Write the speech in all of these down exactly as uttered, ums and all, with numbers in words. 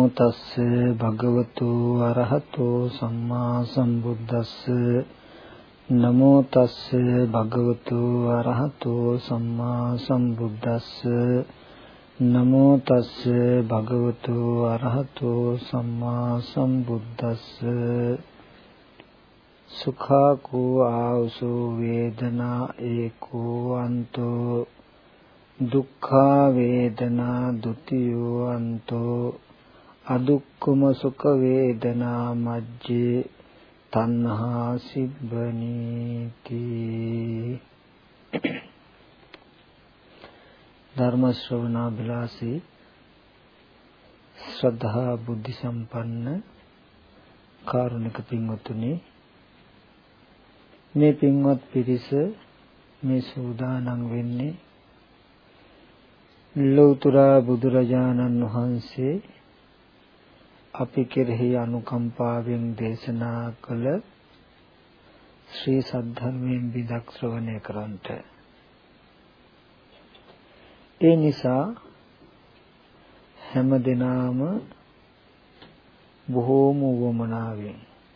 නමෝ තස්ස භගවතු අරහතෝ සම්මා සම්බුද්දස්ස නමෝ තස්ස භගවතු අරහතෝ සම්මා සම්බුද්දස්ස නමෝ තස්ස භගවතු අරහතෝ සම්මා සම්බුද්දස්ස සුඛාකෝ ආවසෝ වේදනා ඒකෝ අන්තෝ දුක්ඛා වේදනා ဒ ුතියෝ අන්තෝ අදුක්ඛම සුඛ වේදනා මජ්ජේ තණ්හා සිබ්බනීති. ධර්ම ශ්‍රවණාබිලාසී ශ්‍රද්ධා බුද්ධ සම්පන්න කාරුණික පින්වත්නි, මේ පින්වත් පිරිස මේ සූදානම් වෙන්නේ ලෞතර බුදුරජාණන් වහන්සේ අපි කෙරෙහි අනුකම්පාවෙන් දේශනා කළ ශ්‍රී සද්ධර්මයෙන් බිදක් ශ්‍රවණය කරන්ට. ඒ නිසා හැම දිනම බොහෝම වමනාවෙන්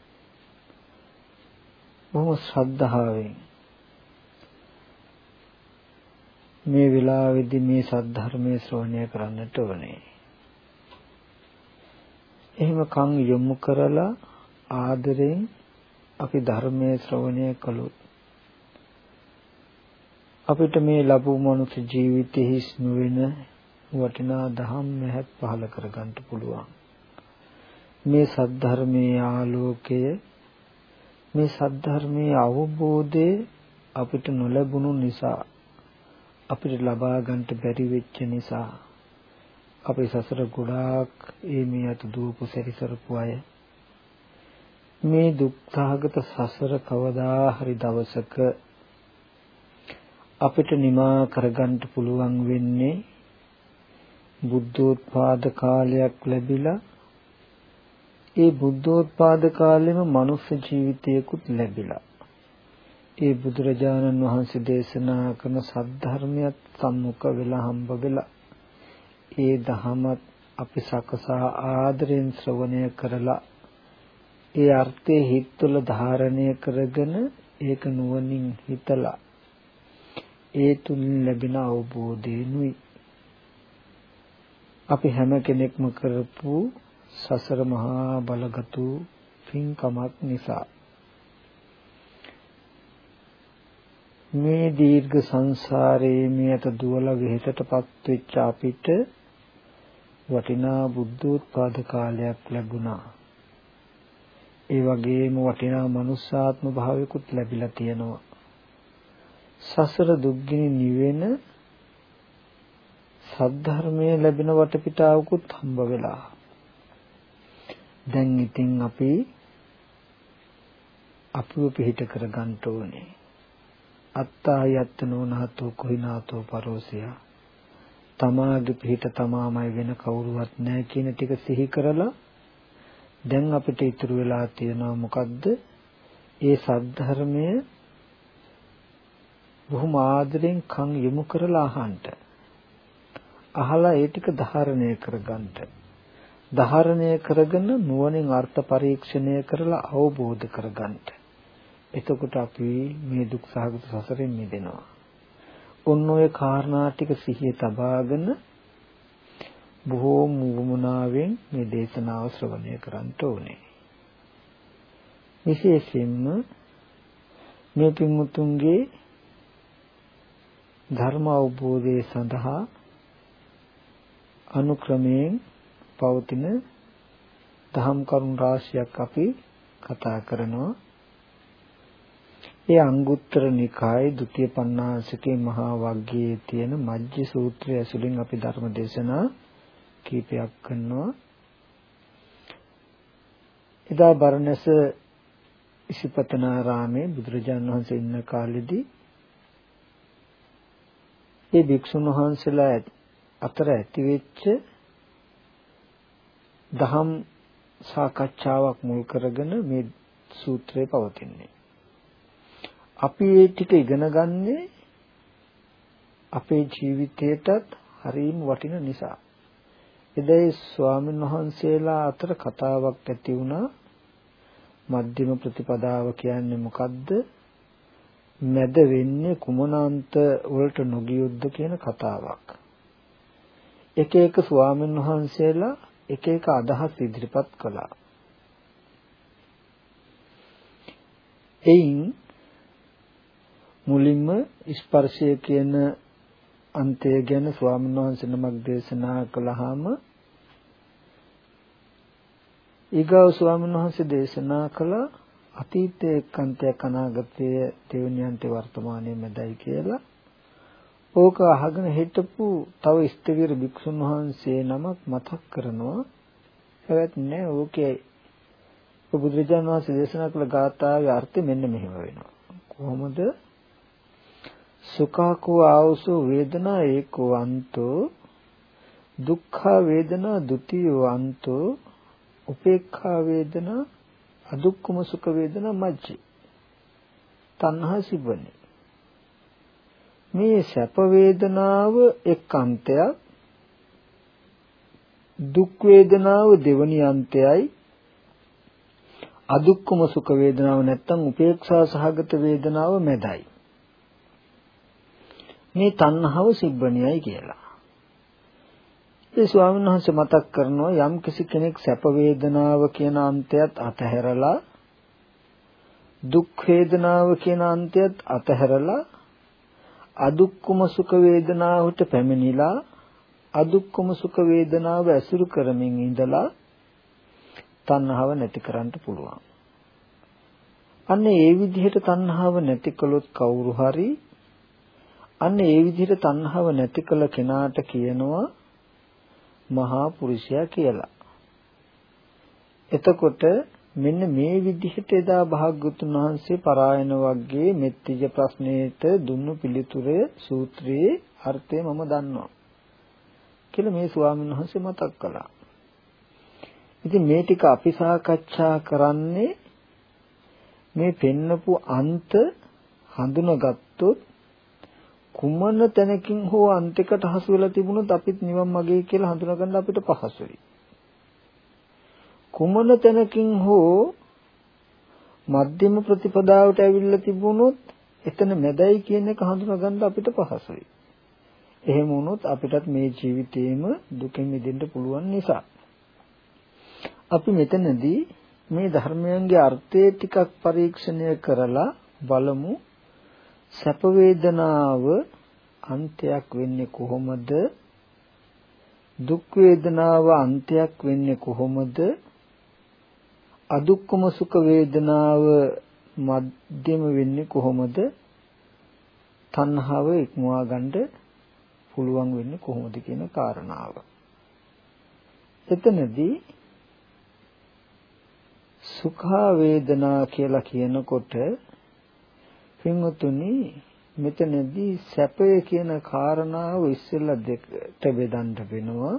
බොහෝ ශ්‍රද්ධාවෙන් මේ වෙලාවේදී මේ සද්ධර්මයේ ශ්‍රවණය කරන්නට ඕනේ. එහෙම කන් යොමු කරලා ආදරෙන් අපි ධර්මයේ ශ්‍රවණය කළොත් අපිට මේ ලැබූ මනුෂ්‍ය ජීවිතයේ හිස් නොවන වටිනා ධම්ම මහත් පහල කරගන්න පුළුවන්. මේ සද්ධර්මයේ ආලෝකය, මේ සද්ධර්මයේ අවබෝධය අපිට නොලැබුණු නිසා, අපිට ලබා ගන්නට බැරි වෙච්ච නිසා අපි සසර ගොඩාක් ඒ මේ අත දුවපු සැරිසරපු අය මේ දුක්ඛාගත සසර කවදා හරි දවසක අපිට නිමා කරගන්න පුළුවන් වෙන්නේ බුද්ධෝත්පාද කාලයක් ලැබිලා, ඒ බුද්ධෝත්පාද කාලෙම මනුෂ්‍ය ජීවිතයකුත් ලැබිලා, ඒ බුදුරජාණන් වහන්සේ දේශනා කරන සද්ධර්මයත් සම්මුඛ වෙලා හම්බ වෙලා, ඒ දහමත් අපි සකසා ආදරෙන් ශ්‍රවණය කරලා, ඒ අර්ථයේ හිත තුළ ධාරණය කරගෙන ඒක නුවණින් හිතලා ඒ තුලින් ලැබෙන අවබෝධයනුයි අපි හැම කෙනෙක්ම කරපු සසර මහා බලගතු පින්කමක් නිසා මේ දීර්ඝ සංසාරයේ මේ අත දුවලා වෙහෙසටපත් වෙච්ච අපිට වටිනා බුද්ධෝත්පාද කාලයක් ලැබුණා. ඒ වගේම වටිනා මනුෂ්‍යාත්ම භාවයකුත් ලැබිලා තියෙනවා. සසර දුක්ගිනි නිවෙන සද්ධර්මයේ ලැබෙන වටපිටාවකුත් හම්බ වෙලා. දැන් ඉතින් අපි අපිව පිහිට කරගන්න ඕනේ. අත්තා යත්තනෝ නාතෝ කොහිනාතෝ පරෝසියා. තමාගේ පිහිට තමාමයි, වෙන කවුරුවත් නැහැ කියන ටික සිහි කරලා දැන් අපිට ඉතුරු වෙලා තියෙනවා මොකද්ද? ඒ සද්ධර්මය බොහොම ආදරෙන් කන් යොමු කරලා අහන්න. අහලා ඒ ටික ධාරණය කරගන්න. ධාරණය කරගෙන නුවණින් අර්ථ පරීක්ෂණය කරලා අවබෝධ කරගන්න. එතකොට අපි මේ දුක් සහගත සසරෙන් මිදෙනවා. ඔන්න ඔය කාරණා ටික සිහිය තබාගෙන බොහෝම වමනාවෙන් මේ දේශනාව ශ්‍රවණය කරන්න ඕනේ. විශේෂයෙන්ම මේ පින්මුතුන්ගේ ධර්ම අවබෝධය සඳහා අනුක්‍රමයෙන් පවතින දහම් කරුණු රාශියක් අපි කතා කරනවා. ඒ අංගුත්තර නිකායේ ද්විතීය පඤ්ඤාසිකේ මහා වග්ගයේ තියෙන මජ්ජි සූත්‍රය ඇසුරින් අපි ධර්ම දේශනා කීපයක් කරනවා. එදා බරණැස ඉසිපතනාරාමේ බුදුරජාණන් වහන්සේ ඉන්න කාලෙදී ඒ භික්ෂුන් වහන්සේලා අතර ඇතිවෙච්ච දහම් සාකච්ඡාවක් මුල් කරගෙන මේ සූත්‍රය පවතින්නේ. අපි ඒ ටික ඉගෙන ගන්නේ අපේ ජීවිතයටත් හරිම වටින නිසා. එදේ ස්වාමීන් වහන්සේලා අතර කතාවක් ඇති වුණා. මධ්‍යම ප්‍රතිපදාව කියන්නේ මොකද්ද? මැද වෙන්නේ කුමනාන්ත වලට නොගියොත්ද කියන කතාවක්. එක එක ස්වාමීන් වහන්සේලා එක එක අදහස් ඉදිරිපත් කළා. එයින් මුලින්ම ස්පර්ශය කියන අන්තය ගැන ස්වාමීන් වහන්සේ නමක් දේශනා කළාම ඊගව ස්වාමීන් වහන්සේ දේශනා කළ අතීතයේ එක්කන්තයක් අනාගතයේ දෙවෙනි අන්තේ වර්තමානයේ මැදයි කියලා. ඕක අහගෙන හිටපු තව ස්ථවිර භික්ෂුන් වහන්සේ නමක් මතක් කරනවා. ඒවත් නෑ ඕකේ බුදුරජාණන් වහන්සේ දේශනා කළ ගාථාවේ අර්ථය මෙන්න මෙහෙම වෙනවා. කොහොමද? සුඛාකෝ ආවසෝ වේදනා ඒකෝ අන්තෝ දුක්ඛ වේදනා ဒ ුතියෝ අන්තෝ උපේක්ඛා වේදනා අදුක්ඛම සුඛ වේදනා මජ්ජි තණ්හා සිබ්බනි. මේ සැප වේදනාව එක් අන්තයක්, දුක් වේදනාව දෙවනි අන්තයයි, අදුක්ඛම සුඛ වේදනාව නැත්තම් උපේක්ෂා සහගත වේදනාව මැදයි. මේ තණ්හාව සිබ්බනියයි කියලා. ඒ ස්වාමීන් වහන්සේ මතක් කරනවා යම් කිසි කෙනෙක් සැප වේදනාව කියන අන්තයත් අතහැරලා දුක් වේදනාව කියන අන්තයත් අතහැරලා අදුක්ඛම සුඛ වේදනාවට පැමිණිලා අදුක්ඛම සුඛ වේදනාව ඇසුරු කරමින් ඉඳලා තණ්හාව නැති කරන්න පුළුවන්. අන්න ඒ විදිහට තණ්හාව නැති කළොත් කවුරු හරි අන්න ඒ විදිහට තණ්හාව නැති කළ කෙනාට කියනවා මහා පුරුෂයා කියලා. එතකොට මෙන්න මේ විදිහට එදා භාග්‍යවතුන් වහන්සේ පරායන වර්ගයේ මෙත්තිජ ප්‍රශ්නෙට දුන්නු පිළිතුරේ සූත්‍රයේ අර්ථය මම දන්නවා කියලා මේ ස්වාමීන් වහන්සේ මතක් කළා. ඉතින් මේ ටික අපි සාකච්ඡා කරන්නේ මේ පෙන්නපු අන්ත හඳුනාගත්තොත් කුමන තැනකින් හෝ අන්තිකට හසු වෙලා තිබුණොත් අපිත් නිවන් මගේ කියලා හඳුනා ගන්න අපිට පහසුයි. කුමන තැනකින් හෝ මධ්‍යම ප්‍රතිපදාවට ඇවිල්ලා තිබුණොත් එතන මැදයි කියන එක හඳුනා ගන්න අපිට පහසුයි. එහෙම වුණොත් අපිටත් මේ ජීවිතේම දුකෙන් මිදෙන්න පුළුවන් නිසා අපි මෙතනදී මේ ධර්මයන්ගේ අර්ථය ටිකක් පරීක්ෂණය කරලා බලමු. සැප වේදනාව අන්තයක් වෙන්නේ කොහොමද? දුක් වේදනාව අන්තයක් වෙන්නේ කොහොමද? අදුක්කම සුඛ වේදනාව මධ්‍යම වෙන්නේ කොහොමද? තණ්හාව ඉක්මවා ගන්න පුළුවන් වෙන්නේ කොහොමද කියන කාරණාව. එතනදී සුඛ වේදනා කියලා කියනකොට පින්වතුනි මෙතනදී සැපය කියන කාරණාව ඉස්සෙල්ලා දෙකට බෙදන්න වෙනවා.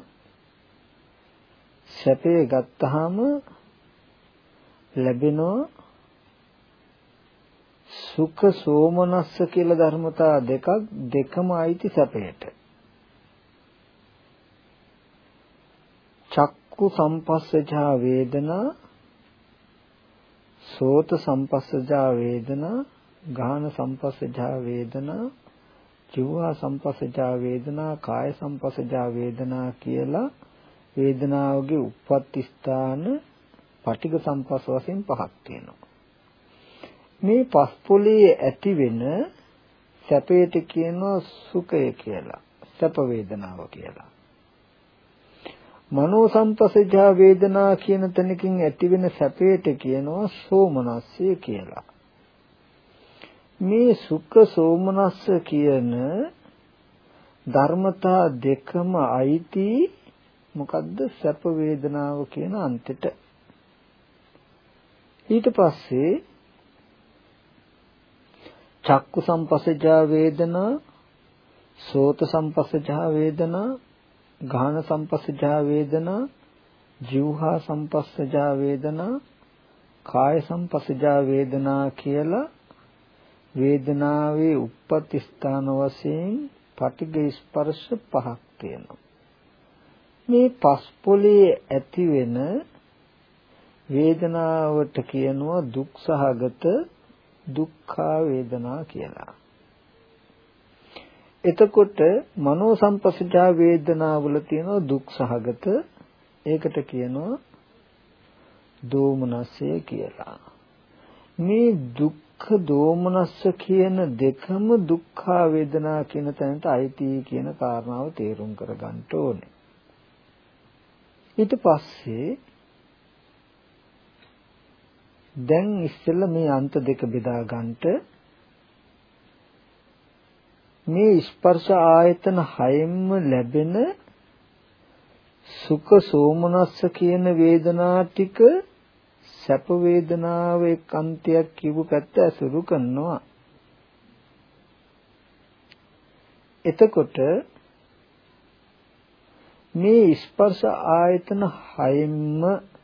සැපය ගත්තාම ලැබෙනවා සුඛ සෝමනස්ස කියලා ධර්මතා දෙකක්, දෙකම අයිති සැපයට. චක්කු සම්පස්සජා වේදනා, සෝත සම්පස්සජා වේදනා, ගාහන සම්පස්සජා වේදනා, ජීවා සම්පස්සජා වේදනා, කාය සම්පස්සජා වේදනා කියලා වේදනාවගේ උප්පත්ති ස්ථාන පටිඝ සම්පස්ස වශයෙන් පහක් තියෙනවා. මේ පස් පොළේ ඇති වෙන සැපයට කියනවා සුඛය කියලා, සැප වේදනාව කියලා. මනෝ සම්පස්සජා වේදනා කියන තැනකින් ඇති වෙන සැපයට කියනවා සෝමනස්සය කියලා. මේ සුඛ සෝමනස්ස කියන ධර්මතා දෙකම අයිති මොකද්ද? සැප වේදනාව කියන අන්තෙට. ඊට පස්සේ චක්කු සම්පස්සජා වේදනා, සෝත සම්පස්සජා වේදනා, ගාහන සම්පස්සජා වේදනා, જીවහා සම්පස්සජා වේදනා, කාය සම්පස්සජා වේදනා කියලා වේදනාවේ උප්පත්ති ස්ථාන වශයෙන් පටිඝ ස්පර්ශ පහක් තියෙනවා. මේ පස් පොළේ ඇති වෙන වේදනාවට කියනවා දුක් සහගත දුක්ඛා වේදනා කියලා. එතකොට මනෝ සංපස්සජා වේදනාවල තියෙනවා දුක් සහගත, ඒකට කියනවා දෝමනස්සය කියලා. මේ දුක්ඛ දෝමනස්ස කියන දෙකම දුක්ඛා වේදනා කියන තැනට අයිති කියන කාරණාව තේරුම් කරගන්න ඕනේ. ඊට පස්සේ දැන් ඉස්සෙල්ලා මේ අන්ත දෙක බෙදා ගන්නට මේ ස්පර්ශ ආයතන හයෙන්ම ලැබෙන සුඛ සෝමනස්ස කියන වේදනා ටික සැප වේදනාව එක් අන්තයක් කියපු පැත්ත අසුරු කරනවා. එතකොට මේ ස්පර්ශ ආයතන හයෙන්ම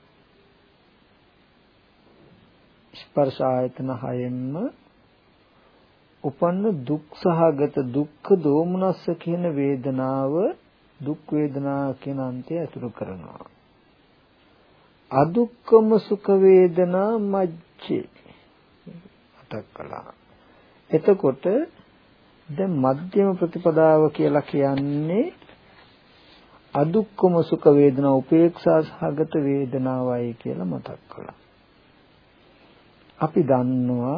ස්පර්ශ ආයතන හයෙන්ම උපන්න දුක් සහගත දුක්ඛ දෝමනස්ස කියන වේදනාව දුක් වේදනා කියන අන්තය අතුරු කරනවා. අදුක්කම සුඛ වේදනා මජ්ජේ මතක් කළා. එතකොට දැන් මධ්‍යම ප්‍රතිපදාව කියලා කියන්නේ අදුක්කම සුඛ වේදනා උපේක්ෂා සහගත වේදනාවයි කියලා මතක් කළා. අපි දන්නවා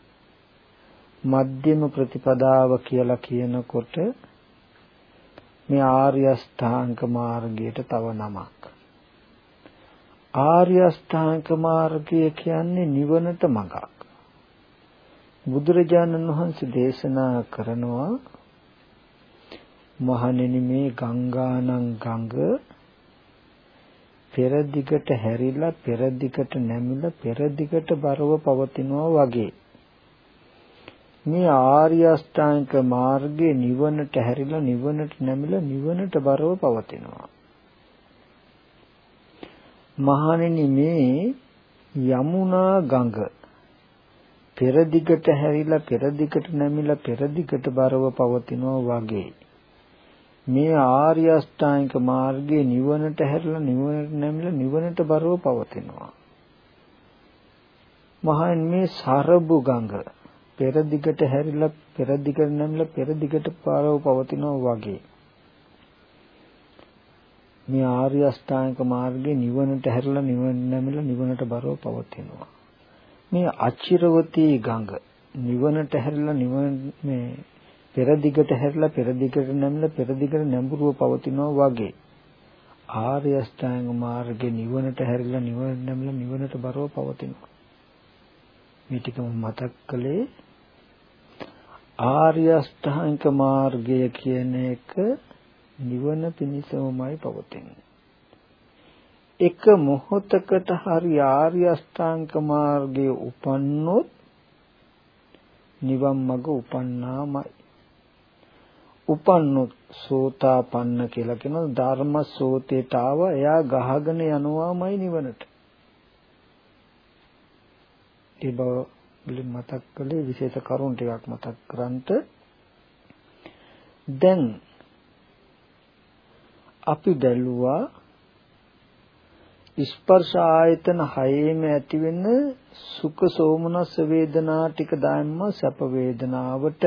මධ්‍යම ප්‍රතිපදාව කියලා කියනකොට මේ ආර්ය අෂ්ටාංග මාර්ගයට තව නමක්. ආර්ය අෂ්ටාංග මාර්ගය කියන්නේ නිවනට මඟක්. බුදුරජාණන් වහන්සේ දේශනා කරනවා මහණෙනි මේ ගංගානම් ගඟ පෙර දිගට හැරිලා පෙර දිගට නැමිලා පෙර දිගට බරව පවතිනවා වගේ මේ ආර්ය අෂ්ටාංග මාර්ගයේ නිවනට හැරිලා නිවනට නැමිලා නිවනට බරව පවතිනවා. මහණෙනි මේ යමුනා ගඟ පෙර දිගට හැරිලා පෙර දිගට නැමිලා පෙර දිගට බරව පවතිනවා වගේ මේ ආර්ය අෂ්ටාංග මාර්ගයේ නිවනට හැරිලා නිවනට නැමිලා නිවනට බරව පවතිනවා. මහණෙනි මේ සරබු ගඟ පෙර දිගට හැරිලා පෙර දිගට නැමිලා පෙර දිගට බරව පවතිනවා වගේ මේ ආර්ය අෂ්ටාංග මාර්ගයේ නිවනට හැරිලා නිවන නැමිලා නිවනට බරව පවතිනවා. මේ අචිරවතී ගඟ නිවනට හැරිලා නිවන මේ පෙර දිගට හැරිලා පෙර දිගට නැමිලා පෙර දිගට නැඹුරුව පවතිනවා වගේ ආර්ය අෂ්ටාංග මාර්ගයේ නිවනට හැරිලා නිවන නැමිලා නිවනට බරව පවතිනවා. මේ ටිකම මතක් කළේ ආර්ය අෂ්ටාංග මාර්ගය කියන එක නිවන පිණිසමයි පවතින්නේ. එක මොහොතකට හරි ආර්ය අෂ්ටාංග මාර්ගයේ උපන්නොත් නිවන් මඟ උපන්නාමයි. උපන්නොත් සෝතාපන්න කියලා කියන ධර්ම සෝතේට ආව එයා ගහගෙන යනවාමයි නිවනට. ඒ බව මුලින් මතක් කළේ විශේෂ කරුණු ටිකක් මතක් කරන්ට. දැන් අපි බැලුවා ස්පර්ශ ආයතන හයේම ඇති වෙන සුඛ සෝමනස්ස වේදනා ටික දාන්න සැප වේදනාවට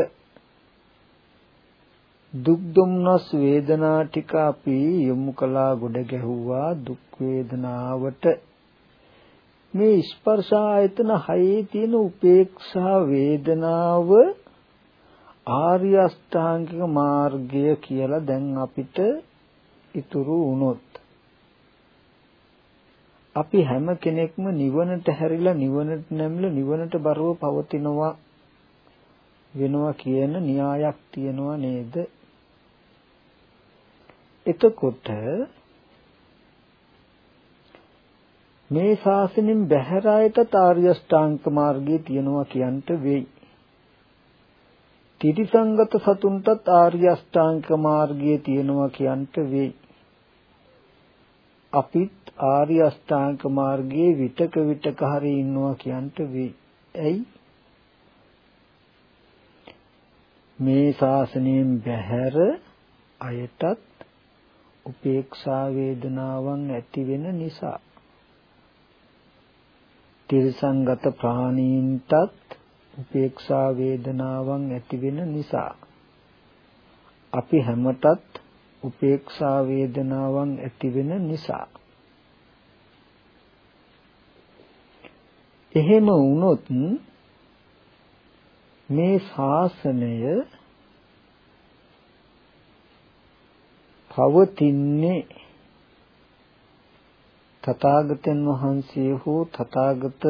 දුක් දුම්නස් වේදනා ටික අපි යොමු කළා ගොඩ ගැහුවා දුක් වේදනාවට. මේ ස්පර්ශ ආයතන හයේ තියෙන උපේක්ෂා වේදනාව ආර්ය අෂ්ටාංගික මාර්ගය කියලා දැන් අපිට ඉතුරු වුණොත් අපි හැම කෙනෙක්ම නිවනට හැරිලා නිවනට නැමිලා නිවනට බරව පවතිනවා වෙනවා කියන න්‍යායක් තියෙනවා නේද? එතකොට මේ ශාසනයෙන් බැහැර අයට ආර්ය අෂ්ටාංග මාර්ගය තියෙනවා කියන්ට වෙයි. ත්‍රිසංගත සතුන්ටත් ආර්ය අෂ්ටාංග මාර්ගය තියෙනවා කියන්ට වෙයි. අපිත් ආර්ය අෂ්ටාංග මාර්ගයේ විතක විතක හරි ඉන්නවා කියන්ට වෙයි. ඇයි? මේ ශාසනයෙන් බැහැර අයටත් උපේක්ෂා වේදනාවන් ඇති වෙන නිසා. තිරසංගත ප්‍රාණීන්ටත් උපේක්ෂා වේදනාවන් ඇති වෙන නිසා. අපි හැමතත් උපේක්ෂා වේදනාවන් ඇති වෙන නිසා. එහෙම වුණොත් මේ ශාසනය පවතින්නේ තථාගතයන් වහන්සේ හෝ තථාගත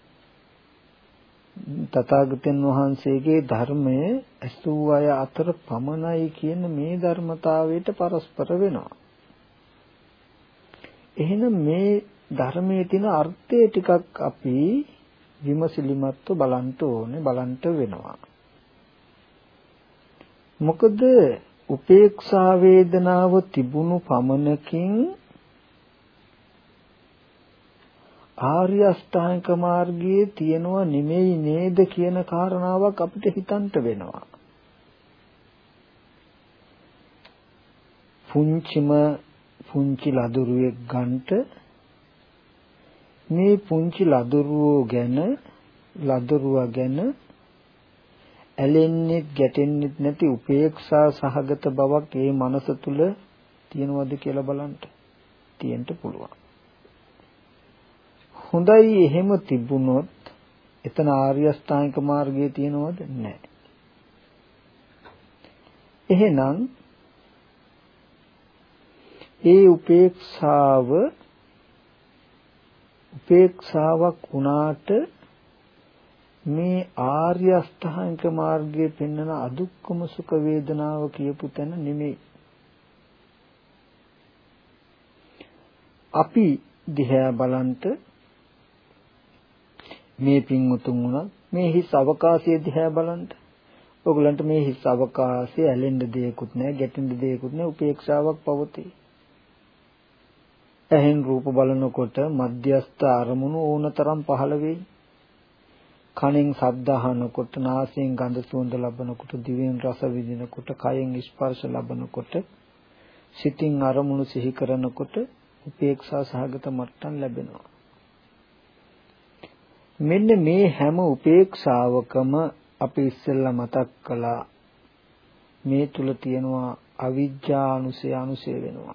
තථාගතයන් වහන්සේගේ ධර්මය ඇසූ අය අතර පමණයි කියන මේ ධර්මතාවයට පරස්පර වෙනවා. එහෙනම් මේ ධර්මයේ තියෙන අර්ථය ටිකක් අපි විමසිලිමත්ව බලන්න ඕනේ, බලන්න වෙනවා. මොකද උපේක්ෂා වේදනාව තිබුණු පමණකින් ආර්ය අෂ්ටාංග මාර්ගයේ තියෙනවා නෙමෙයි නේද කියන කාරණාවක් අපිට හිතන්න වෙනවා. පුංචිම පුංචි ලදරුවෙක් ගන්නට මේ පුංචි ලදරුවෝ ගැන ලදරුවා ගැන ඇලෙන්නේ ගැටෙන්නේ නැති උපේක්ෂා සහගත බවක් ඒ මනස තුල තියෙනවද කියලා බලන්න. තියෙන්න පුළුවන්. හොඳයි එහෙම තිබුණොත් එතන ආර්ය අෂ්ටාංගික මාර්ගයේ තියෙනවද? නැහැ. එහෙනම් ඒ උපේක්ෂාව උපේක්ෂාවක් වුණාට මේ ආර්ය අෂ්ටාංගික මාර්ගයේ පෙන්වන අදුක්කම සුඛ වේදනාව කියපු තැන නෙමෙයි. අපි දිහා බලන්ට මේ පින්වුතුන් උනත් මේ හිස් අවකාශයේ දිහා බලන්න. ඔයගලන්ට මේ හිස් අවකාශයේ ඇලෙන්න දෙයක්වත් නැහැ, ගැටෙන්න දෙයක්වත් නැහැ, උපේක්ෂාවක් පවතී. ඇහෙන් රූප බලනකොට මධ්‍යස්ථ අරමුණු ඕනතරම් පහළ වෙයි. කනෙන් ශබ්ද අහනකොට, නාසයෙන් ගඳ සුවඳ ලබනකොට, දිවෙන් රස විඳිනකොට, කයෙන් ස්පර්ශ ලබනකොට, සිතින් අරමුණු සිහි කරනකොට උපේක්ෂා සහගත මට්ටම් ලැබෙනවා. මෙන්න මේ හැම උපේක්ෂාවකම අපි ඉස්සෙල්ලා මතක් කළා මේ තුල තියෙනවා අවිජ්ජානුසය අනුසය වෙනවා.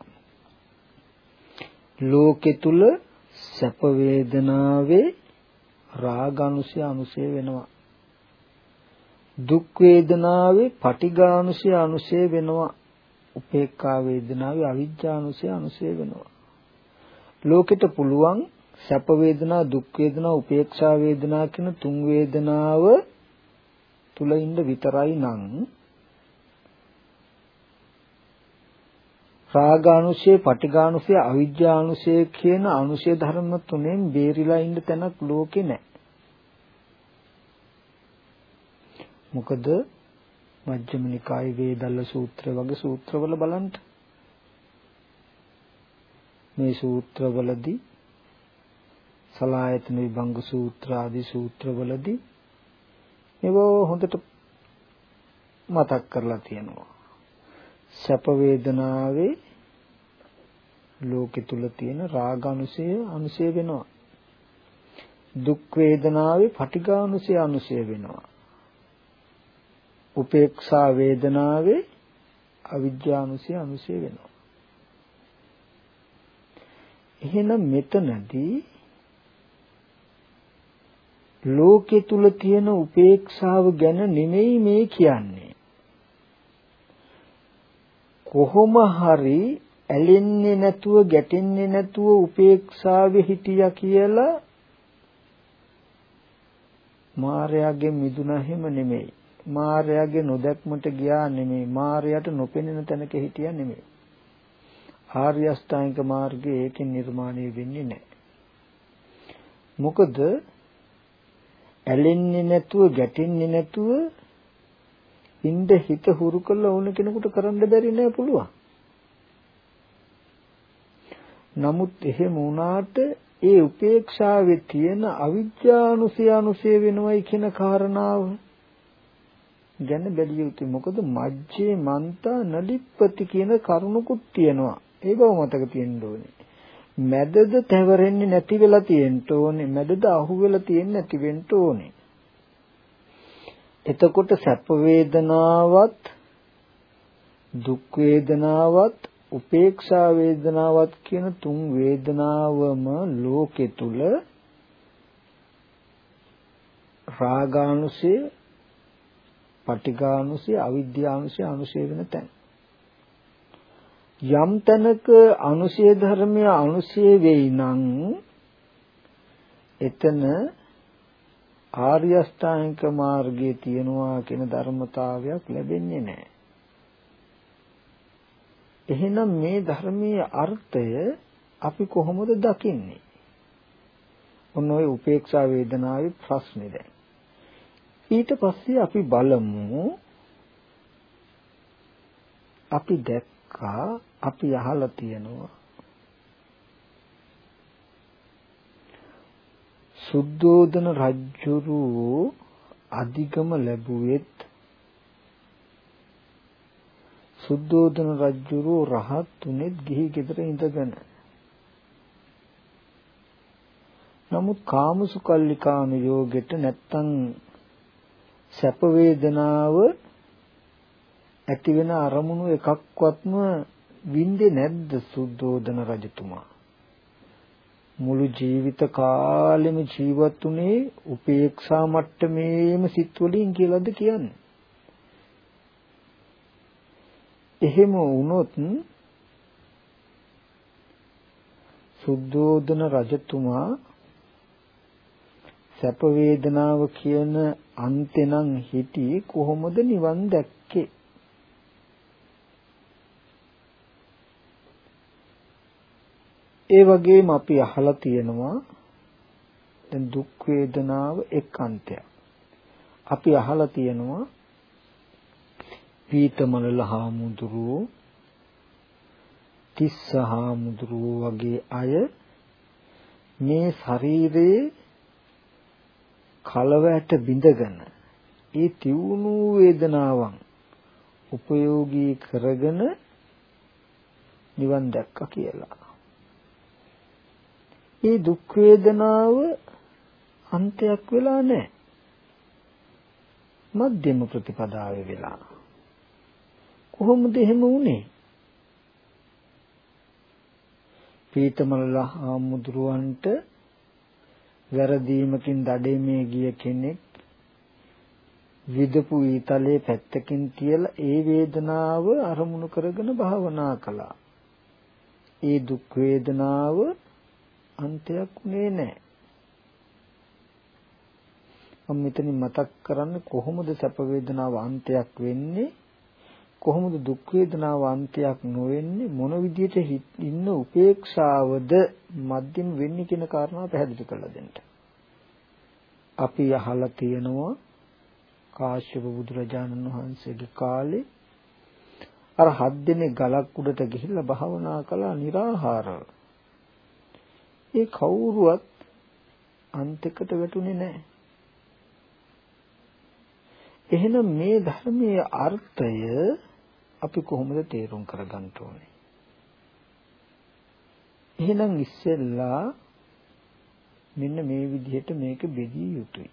ලෝකෙ තුල සැප වේදනාවේ රාගානුසය අනුසය වෙනවා. දුක් වේදනාවේ පටිඝානුසය අනුසය වෙනවා. උපේක්ඛා වේදනාවේ අවිජ්ජානුසය අනුසය වෙනවා. ලෝකෙට පුළුවන් සැප වේදනා, දුක් වේදනා, උපේක්ෂා වේදනා කියන තුන් වේදනාව තුල ඉන්න විතරයි නම් රාගානුසය, පටිඝානුසය, අවිජ්ජානුසය කියන අනුසය ධර්ම තුනෙන් බේරිලා ඉන්න තැනක් ලෝකේ නැහැ. මොකද මජ්ක්‍ධිම නිකායේ වේදල්ල සූත්‍රය වගේ සූත්‍රවල බලන්න මේ සූත්‍රවලදී සලායතන විභංග සූත්‍ර ආදී සූත්‍රවලදී ඒව හොඳට මතක් කරලා තියෙනවා. සැප වේදනාවේ ලෝකෙ තුල තියෙන රාගානුසය අනුසය වෙනවා. දුක් වේදනාවේ පටිඝානුසය අනුසය වෙනවා. උපේක්ෂා වේදනාවේ අවිජ්ජානුසය අනුසය වෙනවා. එහෙනම් මෙතනදී ලෝකෙ තුල තියෙන උපේක්ෂාව ගැන නෙමෙයි මේ කියන්නේ. කොහොම හරි ඇලෙන්නේ නැතුව ගැටෙන්නේ නැතුව උපේක්ෂාවේ හිටියා කියලා මායාවේ මිදුණා හැම නෙමෙයි. මායාවේ නොදැක්මට ගියා නෙමෙයි. මායාවට නොපෙනෙන තැනක හිටියා නෙමෙයි. ආර්ය අෂ්ටාංගික මාර්ගයේ ඒකෙන් නිර්මාණය වෙන්නේ නැහැ. මොකද ඇලෙන්නේ නැතුව ගැටෙන්නේ නැතුව ඉන්න හිත හුරු කරලා ඕන කෙනෙකුට කරන්න බැරි නෑ පුළුවන්. නමුත් එහෙම වුණාට ඒ උපේක්ෂාවේ තියෙන අවිජ්ජානුසය අනුසය වෙනවයි කියන කාරණාව ගැන බැලිය යුතුයි. මොකද මජ්ජේ මන්තා නලිප්පති කියන කරුණකුත් තියෙනවා. ඒ බව මතක තියෙන්න ඕනේ. මැදද තැවරෙන්නේ නැති වෙලා තියෙන්න ඕනේ. මැදද අහු වෙලා තියෙන්නේ නැති වෙන්න ඕනේ. එතකොට සැප වේදනාවත් දුක් වේදනාවත් උපේක්ෂා වේදනාවත් කියන තුන් වේදනාවම ලෝකෙ තුල රාගානුසය, පටිඝානුසය, අවිද්‍යානුසය අනුසය වෙන තැන. යම් තැනක අනුසය ධර්මය අනුසය වෙයි නම් එතන ආර්ය අෂ්ටාංගික මාර්ගයේ තියනවා කියන ධර්මතාවයක් ලැබෙන්නේ නැහැ. එහෙනම් මේ ධර්මයේ අර්ථය අපි කොහොමද දකින්නේ? ඔන්න ඔය උපේක්ෂා වේදනාවේ ප්‍රශ්නේ දැන්. ඊට පස්සේ අපි බලමු අපි දැක්කා අපි අහලා තියෙනවා සුද්ධෝදන රජුරු අධිගම ලැබුවෙත් සුද්ධෝදන රජුරු රහත් තුනේත් ගිහි ගෙදර ඉඳගෙන. නමුත් කාමසුකල්ලිකාන යෝගෙට නැත්තම් සැප වේදනාව ඇති වෙන අරමුණු එකක්වත්ම වින්දේ නැද්ද සුද්ධෝදන රජතුමා? මුළු ජීවිත කාලෙම ජීවත් වුණේ උපේක්ෂා මට්ටමේම සිත් වලින් කියලාද කියන්නේ? එහෙම වුණොත් සුද්ධෝදන රජතුමා සැප වේදනාව කියන අන්තෙනම් හිටි කොහොමද නිවන් දැක්කේ? ඒ වගේම අපි අහලා තියෙනවා දැන් දුක් වේදනාව එක් අන්තයක්. අපි අහලා තියෙනවා පීතමලල හාමුදුරුවෝ තිස්ස හාමුදුරුවෝ වගේ අය මේ ශරීරයේ කලවැට බිඳගෙන ඒ තියුණු වේදනාවන් උපයෝගී කරගෙන නිවන් දැක්කා කියලා. මේ දුක් වේදනාව අන්තයක් වෙලා නැහැ. මධ්‍යම ප්‍රතිපදාවේ වෙලා. කොහොමද එහෙම වුනේ? පීතමල්ල හාමුදුරුවන්ට වැරදීමකින් දඩේමේ ගිය කෙනෙක් විදපු ඊතලයේ පැත්තකින් තියලා ඒ වේදනාව අරමුණු කරගෙන භාවනා කළා. ඒ දුක් වේදනාව අන්තයක් උනේ නැහැ. මම මෙතන මතක් කරන්නේ කොහොමද සැප වේදනාව අන්තයක් වෙන්නේ? කොහොමද දුක් වේදනාව අන්තයක් නොවෙන්නේ? මොන විදිහට ඉන්න උපේක්ෂාවද මධ්‍යම වෙන්නේ කියන කාරණාව පැහැදිලි කරලා දෙන්න. අපි අහලා තියෙනවා කාශ්‍යප බුදුරජාණන් වහන්සේගේ කාලේ අර හත් දිනේ ගලක් උඩට ගිහිල්ලා භාවනා කළා निराහාරව. ඒ කවුරුවත් අන්තයකට වැටුනේ නැහැ. එහෙනම් මේ ධර්මයේ අර්ථය අපි කොහොමද තේරුම් කරගන්න ඕනේ? එහෙනම් ඉස්සෙල්ලා මෙන්න මේ විදිහට මේක බෙදිය යුතුයි.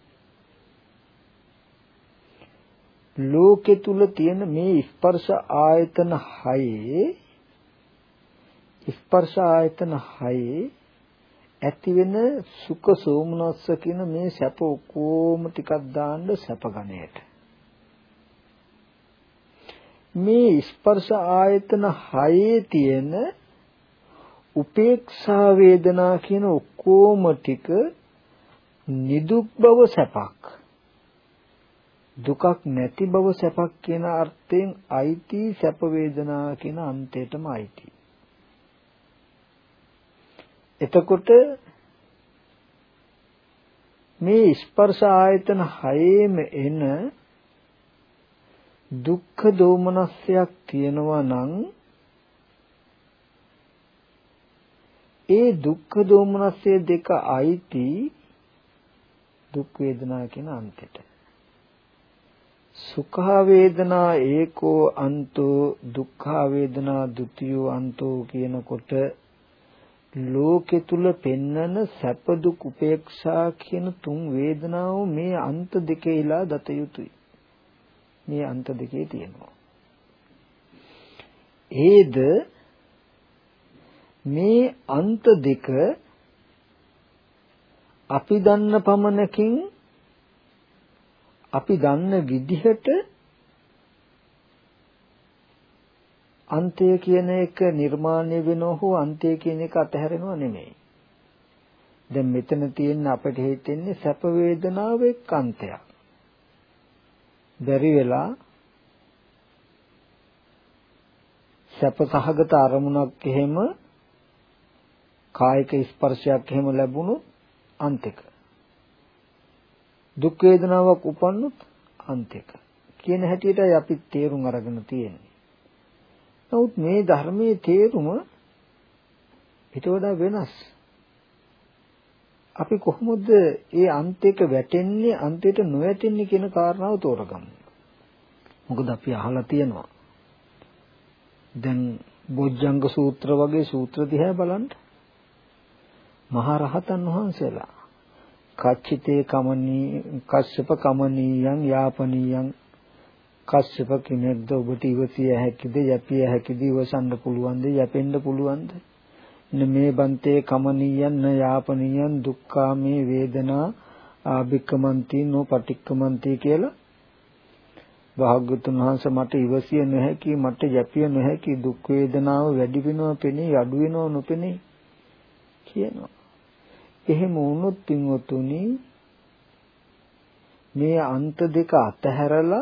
ලෝකෙ තුල තියෙන මේ ස්පර්ශ ආයතන හයේ ස්පර්ශ ආයතන හයේ ඇති වෙන සුඛ සෝමනස්ස කියන මේ සැප ඔක්කොම ටිකක් දාන්න සැප ගණයට. මේ ස්පර්ශ ආයතන හයේ තියෙන උපේක්ෂා වේදනා කියන ඔක්කොම ටික නිදුක් බව සැපක්. දුකක් නැති බව සැපක් කියන අර්ථයෙන් අයිති සැප වේදනා කියන අන්තයටම අයිති. එතකොට මේ ස්පර්ශ ආයතන හයේම එන දුක්ඛ දෝමනස්යක් තියෙනවා නම් ඒ දුක්ඛ දෝමනස්ය දෙක අයිති දුක් වේදනා කියන අන්තයට. සුඛ වේදනා ඒකෝ අන්තෝ දුක්ඛ වේදනා ဒ ුතියෝ අන්තෝ කියනකොට ලෝකෙ තුල පෙන්නන සැප දුක් උපේක්ෂා කියන තුන් වේදනාව මේ අන්ත දෙකේලා දත යුතුයි. මේ අන්ත දෙකේ තියෙනවා. ඒද මේ අන්ත දෙක අපි දන්න පමණකින් අපි දන්න විදිහට අන්තය කියන එක නිර්මාණය වෙනව හෝ අන්තය කියන එක අතහැරෙනව නෙමෙයි. දැන් මෙතන තියෙන අපිට හිතෙන්නේ සැප වේදනාව එක් අන්තයක්. බැරි වෙලා සැප සහගත අරමුණක් එහෙම කායික ස්පර්ශයක් එහෙම ලැබුණොත් අන්තික. දුක් වේදනාවක් උපන්නොත් අන්තික. කියන හැටියටයි අපි තේරුම් අරගෙන තියෙන්නේ. නමුත් මේ ධර්මයේ තේරුම ඊට වඩා වෙනස්. අපි කොහොමද මේ අන්තයක වැටෙන්නේ අන්තයට නොවැටෙන්නේ කියන කාරණාව තෝරගමු. මොකද අපි අහලා තියෙනවා. දැන් බොජ්ජංග සූත්‍ර වගේ සූත්‍ර දිහා බලන්න. මහා රහතන් වහන්සේලා කච්චිතේ කමනී කස්සප කමනීයං යාපනීයං කස්සප කෙනෙක්ද ඔබට ඉවසිය හැකිද යැපිය හැකිද ඉවසන්න පුළුවන්ද යැපෙන්න පුළුවන්ද මේ බන්තේ කමනීයන් න යාපනීයන් දුක්ඛාමේ වේදනා ආභික්කමන්ති නෝ පටික්කමන්ති කියලා භාග්‍යවතුන් වහන්සේ මට ඉවසිය නොහැකි මට යැපිය නොහැකි දුක් වේදනාව වැඩි වෙනවා පෙනේ අඩු වෙනවා නොපෙනේ කියනවා. එහෙම වුණොත් පින්වතුනි මේ අන්ත දෙක අතහැරලා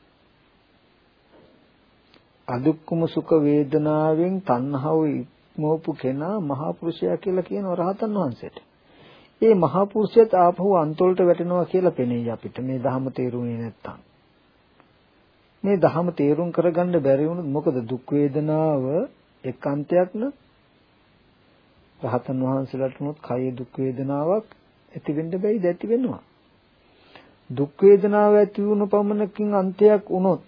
අදුක්කම සුඛ වේදනාවෙන් තණ්හාව ඉක්මවපු කෙනා මහා පුරුෂයා කියලා කියන රහතන් වහන්සේට. ඒ මහා පුරුෂයාත් ආපහු අන්තවලට වැටෙනවා කියලා පෙනෙයි අපිට මේ ධහම තේරුනේ නැත්තම්. මේ ධහම තේරුම් කරගන්න බැරි වුණොත් මොකද දුක් වේදනාව එක් අන්තයක් න රහතන් වහන්සේලාට උනොත් කය දුක් වේදනාවක් ඇති වෙන්න බැයිද ඇති වෙනවා. දුක් වේදනාව ඇති වුණ පමණකින් අන්තයක් වුණොත්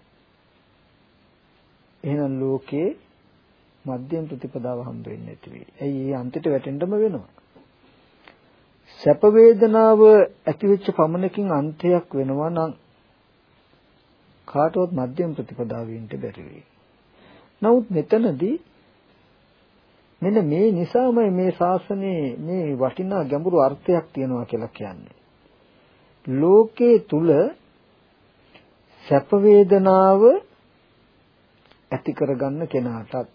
එහෙනම් ලෝකේ මධ්‍යම ප්‍රතිපදාව හම්බ වෙන්නේ නැති වෙයි. ඇයි ඒ අන්තයට වැටෙන්නම වෙනවා. සැප වේදනාව ඇති වෙච්ච පමණකින් අන්තයක් වෙනවා නම් කාටවත් මධ්‍යම ප්‍රතිපදාවෙන්ට බැරි වෙයි. නමුත් මෙතනදී මෙන්න මේ නිසාමයි මේ ශාසනයේ මේ වටිනා ගැඹුරු අර්ථයක් තියෙනවා කියලා කියන්නේ. ලෝකේ තුල සැප වේදනාව ඇති කරගන්න කෙනාටත්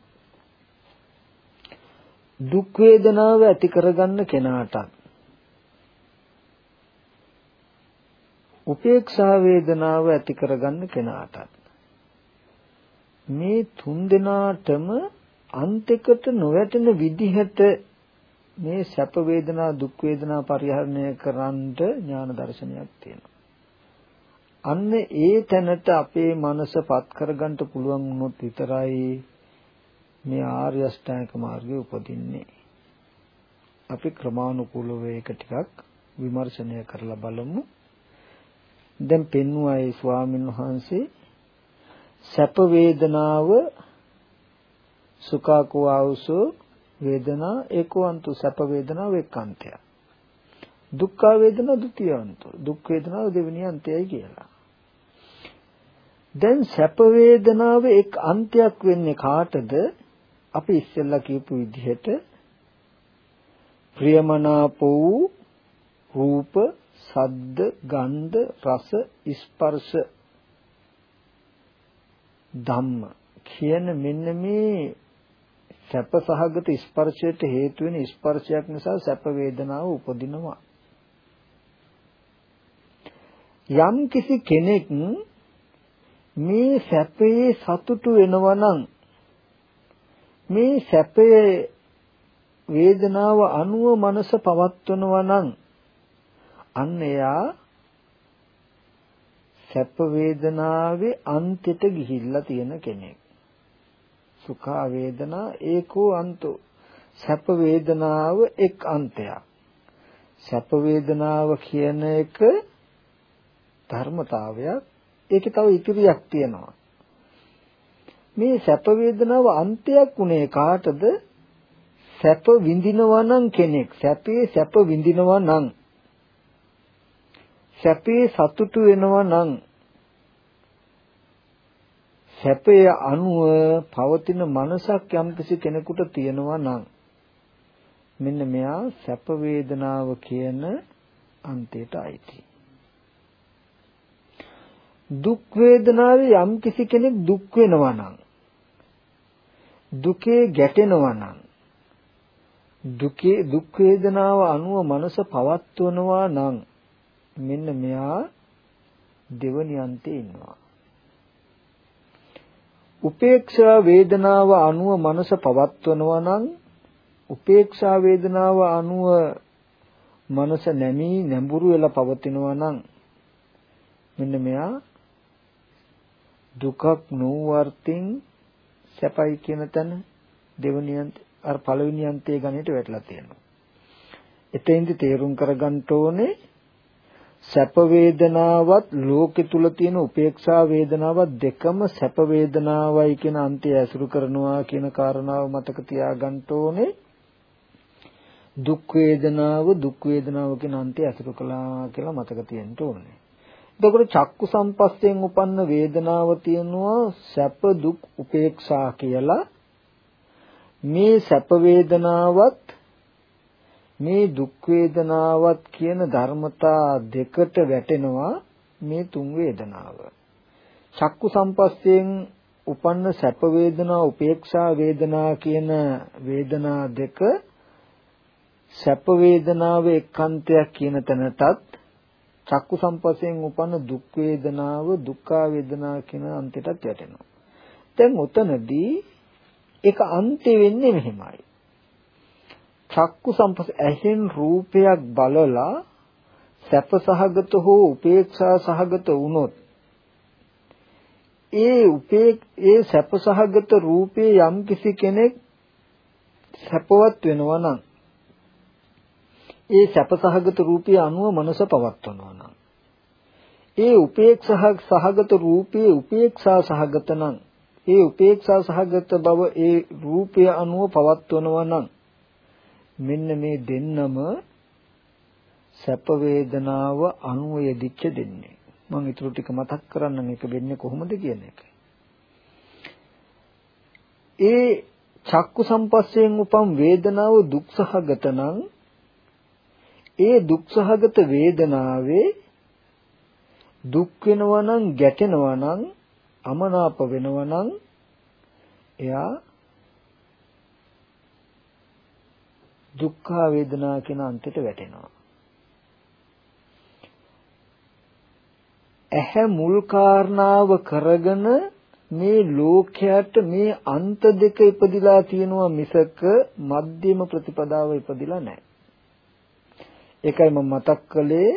දුක් වේදනාව ඇති කරගන්න කෙනාටත් උපේක්ෂා වේදනාව ඇති කරගන්න කෙනාටත් මේ තුන් දෙනාටම අන්තිකට නොවැටෙන විදිහට මේ සැප වේදනා දුක් වේදනා පරිහරණය කරන්න ඥාන දර්ශනයක් තියෙනවා. අන්න ඒ තැනට අපේ මනසපත් කරගන්න පුළුවන් වුණොත් විතරයි මේ ආර්ය අෂ්ටාංගික මාර්ගයේ උපදින්නේ. අපි ක්‍රමානුකූලව ඒක ටිකක් විමර්ශනය කරලා බලමු. දැන් පෙන්වුවා ඒ ස්වාමීන් වහන්සේ සැප වේදනාව සුඛාකෝ ආවසෝ වේදනා ඒකෝන්තු සැප වේදනාව එක්කන්තය. දුක්ඛ වේදනා ဒ ුතියන්තු දුක් වේදනාව දෙවෙනි අන්තයයි කියලා. දැන් සැප වේදනාව එක් අන්තයක් වෙන්නේ කාටද? අපි ඉස්සෙල්ලා කියපු විදිහට ප්‍රියමනාපෝ රූප, ශබ්ද, ගන්ධ, රස, ස්පර්ශ ධම්ම කියන මෙන්න මේ සැප සහගත ස්පර්ශයට හේතු වෙන ස්පර්ශයක් නිසා සැප වේදනාව උපදිනවා. යම් කිසි කෙනෙක් මේ සැපේ සතුටු වෙනවා නම් මේ සැපේ වේදනාව අනුව මනස පවත්වනවා නම් අන්න එයා සැප වේදනාවේ අන්තයට ගිහිල්ලා තියෙන කෙනෙක්. සුඛ වේදනා ඒකෝ අන්තෝ සැප වේදනාව එක් අන්තයක්. සැප වේදනාව කියන එක ධර්මතාවයක් ඒකේ තව ඉතිරියක් තියෙනවා. මේ සැප වේදනාව අන්තයක් උනේ කාටද? සැප විඳිනවා නම් කෙනෙක් සැපේ සැප විඳිනවා නම් සැපේ සතුටු වෙනවා නම් සැපේ අනුව පවතින මනසක් යම්කිසි කෙනෙකුට තියෙනවා නම් මෙන්න මෙයා සැප වේදනාව කියන අන්තයට අයිති. දුක් වේදනාවේ යම්කිසි කෙනෙක් දුක් වෙනවා නම් දුකේ ගැටෙනවා නම් දුකේ දුක් වේදනාව අනුව මනස පවත්වනවා නම් මෙන්න මෙයා දෙවනි අන්තේ ඉන්නවා. උපේක්ෂා වේදනාව අනුව මනස පවත්වනවා නම් උපේක්ෂා වේදනාව අනුව මනස නැමී නැඹුරු වෙලා පවතිනවා නම් මෙන්න මෙයා දුකක් නොවර්තින් සැපයි කියන තැන දෙවනි අන්තේ අර පළවෙනි අන්තයේ ගණයට වැටලා තියෙනවා. එතෙන්දි තේරුම් කරගන්න ඕනේ සැප වේදනාවත් ලෝකෙ තුල තියෙන උපේක්ෂා වේදනාවත් දෙකම සැප වේදනාවයි කියන අන්තය ඇසුරු කරනවා කියන කාරණාව මතක තියාගන්න ඕනේ. දුක් වේදනාව දුක් වේදනාව කියන අන්තය ඇසුරු කළා කියලා මතක තියෙන්න ඕනේ. එතකොට චක්කු සම්පස්යෙන් උපන්න වේදනාව තියෙනවා සැප දුක් උපේක්ෂා කියලා. මේ සැප වේදනාවත් මේ දුක් වේදනාවත් කියන ධර්මතා දෙකට වැටෙනවා මේ තුන් වේදනාව. චක්කු සම්පස්යෙන් උපන්න සැප වේදනා උපේක්ෂා වේදනා කියන වේදනා දෙක සැප වේදනාව එක්කන්තයක් කියන තැනටත් චක්කු සම්පස්යෙන් උපන්න දුක් වේදනාව දුක්ඛ වේදනා කියන අන්තයටත් වැටෙනවා. දැන් උතනදී ඒක අන්තෙ වෙන්නේ මෙහෙමයි. චක්කු සම්පස් ඇහෙන් රූපයක් බලලා සැප සහගත හෝ උපේක්ෂා සහගත වුණොත් ඒ උපේ ඒ සැප සහගත රූපේ යම් කිසි කෙනෙක් සැපවත් වෙනවා නම් ඒ සැප සහගත රූපය අනුව මනස පවත්වනවා නම් ඒ උපේක්ෂා සහගත රූපේ උපේක්ෂා සහගත නම් ඒ උපේක්ෂා සහගත බව ඒ රූපය අනුව පවත්වනවා නම් මෙන්න මේ දෙන්නම සැප වේදනාව අනුව යෙදිච්ච දෙන්නේ. මම ඊටු ටික මතක් කරන්නම් මේක වෙන්නේ කොහොමද කියන එක. ඒ චක්කු සම්පස්යෙන් උපම් වේදනාව දුක් සහගත නම් ඒ දුක් සහගත වේදනාවේ දුක් වෙනවා නම් ගැටෙනවා නම් අමනාප වෙනවා නම් එයා දුක්ඛ වේදනා කියන අන්තයට වැටෙනවා. ඇහැ මුල් කාරණාව කරගෙන මේ ලෝකයට මේ අන්ත දෙක ඉපදිලා තියෙනවා මිසක මධ්‍යම ප්‍රතිපදාව ඉපදිලා නැහැ. ඒකයි මම මතක් කළේ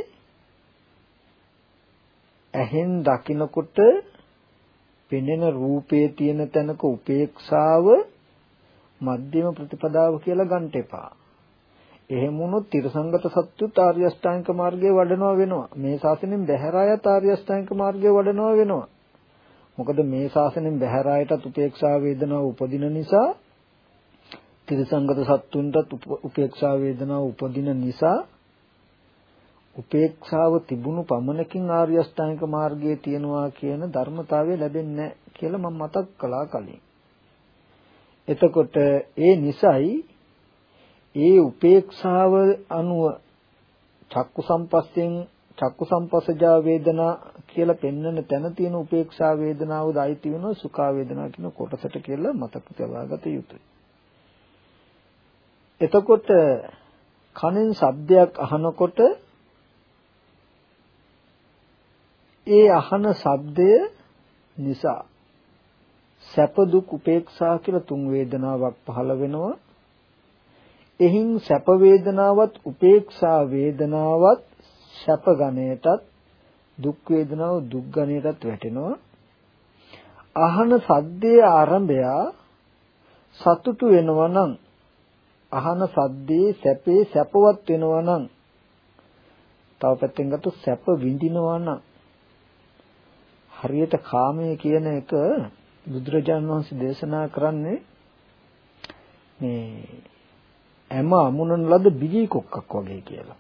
ඇහෙන් දකිනකොට පෙනෙන රූපේ තියෙන තැනක උපේක්ෂාව මධ්‍යම ප්‍රතිපදාව කියලා ගන්න එපා. එහෙම වුණොත් ත්‍රිසංගත සත්‍යුත් ආර්ය අෂ්ටාංගික මාර්ගයේ වඩනවා වෙනවා. මේ ශාසනයෙන් බැහැර අයත් ආර්ය අෂ්ටාංගික මාර්ගයේ වඩනවා වෙනවා. මොකද මේ ශාසනයෙන් බැහැර අයටත් උපේක්ෂා වේදනාව උපදින නිසා ත්‍රිසංගත සත්තුන්ටත් උපේක්ෂා වේදනාව උපදින නිසා උපේක්ෂාව තිබුණු පමණකින් ආර්ය අෂ්ටාංගික මාර්ගයේ තියනවා කියන ධර්මතාවය ලැබෙන්නේ නැහැ කියලා මම මතක් කළා කලින්. එතකොට ඒ නිසයි ඒ උපේක්ෂාව අනුව චක්කු සම්පස්යෙන් චක්කු සම්පස්සජා වේදනා කියලා පෙන්වන තැන තියෙන උපේක්ෂා වේදනාවද අයිති වෙනවා සුඛා වේදනා කියන කොටසට කියලා මතක තබාගත යුතුයි. එතකොට කනෙන් ශබ්දයක් අහනකොට ඒ අහන ශබ්දය නිසා සැප දුක් උපේක්ෂා කියලා තුන් වේදනාවක් පහළ වෙනවා. එහින් සැප වේදනාවත් උපේක්ෂා වේදනාවත් සැප ගණයටත් දුක් වේදනාව දුක් ගණයටත් වැටෙනවා. අහන සද්දේ ආරම්භය සතුටු වෙනවා නම් අහන සද්දේ සැපේ සැපවත් වෙනවා නම් තව පැත්තෙන් ගත්තොත් සැප විඳිනවා නම් හරියට කාමය කියන එක බුදුරජාණන් වහන්සේ දේශනා කරන්නේ මේ හැම අමුණන ලද බිලී කොක්කක් වගේ කියලා.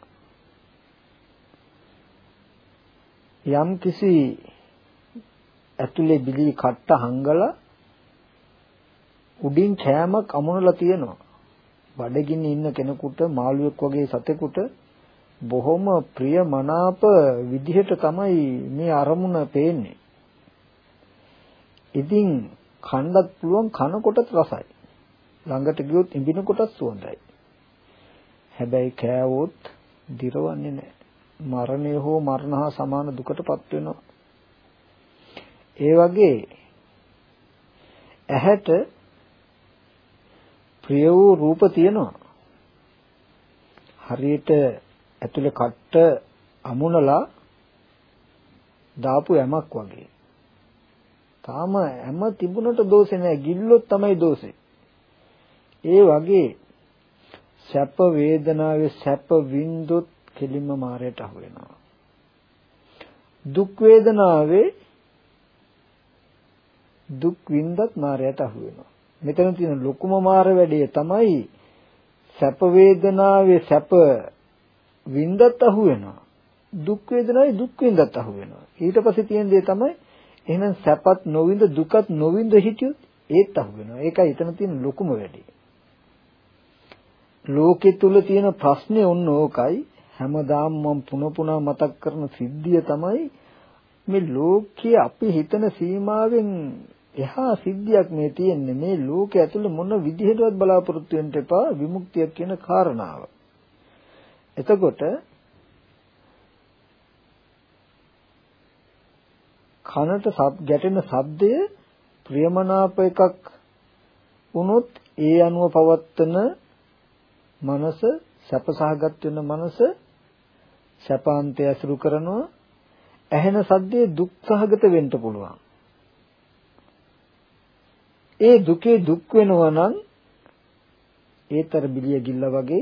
යම් කිසි ඇතුලේ බිලී කට්ට හංගලා උඩින් කෑමක් අමුණලා තියෙනවා. බඩගින්න ඉන්න කෙනෙකුට මාළුවෙක් වගේ සතෙකුට බොහොම ප්‍රිය මනාප විදිහට තමයි මේ අරමුණ පේන්නේ. ඉතින් කන්නත් පුළුවන් කනකොටත් රසයි. ළඟට ගියොත් ඉඹිනකොටත් සුවඳයි. හැබැයි කෑවොත් දිරවන්නේ නැහැ. මරණය හෝ මරණ හා සමාන දුකටපත් වෙනවා. ඒ වගේ ඇහැට ප්‍රිය වූ රූප තියෙනවා. හරියට ඇතුලේ කට්ට අමුණලා දාපු යමක් වගේ. තාම හැම තිබුණට දෝෂේ නැහැ. ගිල්ලොත් තමයි දෝෂේ. ඒ වගේ සැප වේදනාවේ සැප විඳොත් කෙලින්ම මායයට අහු වෙනවා. දුක් වේදනාවේ දුක් විඳත් මායයට අහු වෙනවා. මෙතන තියෙන ලොකුම මාර වැඩේ තමයි සැප වේදනාවේ සැප විඳත් අහු වෙනවා. දුක් වේදනාවේ දුක් විඳත් අහු වෙනවා. ඊට පස්සේ තියෙන දේ තමයි එහෙනම් සැපත් නොවිඳ දුකත් නොවිඳ හිටියොත් ඒත් අහු වෙනවා. ඒකයි එතන තියෙන ලොකුම වැඩේ. ලෝකෙ තුල තියෙන ප්‍රශ්නේ ඔන්න ඕකයි. හැමදාම මම පුන පුනා මතක් කරන සිද්ධිය තමයි මේ ලෝකයේ අපි හිතන සීමාවෙන් එහා සිද්ධියක් මේ තියෙන්නේ. මේ ලෝකයේ ඇතුළේ මොන විදිහටවත් බලාපොරොත්තු වෙන්න එපා විමුක්තිය කියන කාරණාව. එතකොට කනට ගැටෙන ශබ්දය ප්‍රියමනාප එකක් වුණොත් ඒ අනුව පවත්තන මනස සැපසහගත වෙන මනස සැපාන්තය අසුරු කරනවා. ඇහෙන සද්දේ දුක් සහගත වෙන්න පුළුවන්. ඒ දුකේ දුක් වෙනවා නම් ඒතර බිලිය ගිල්ල වගේ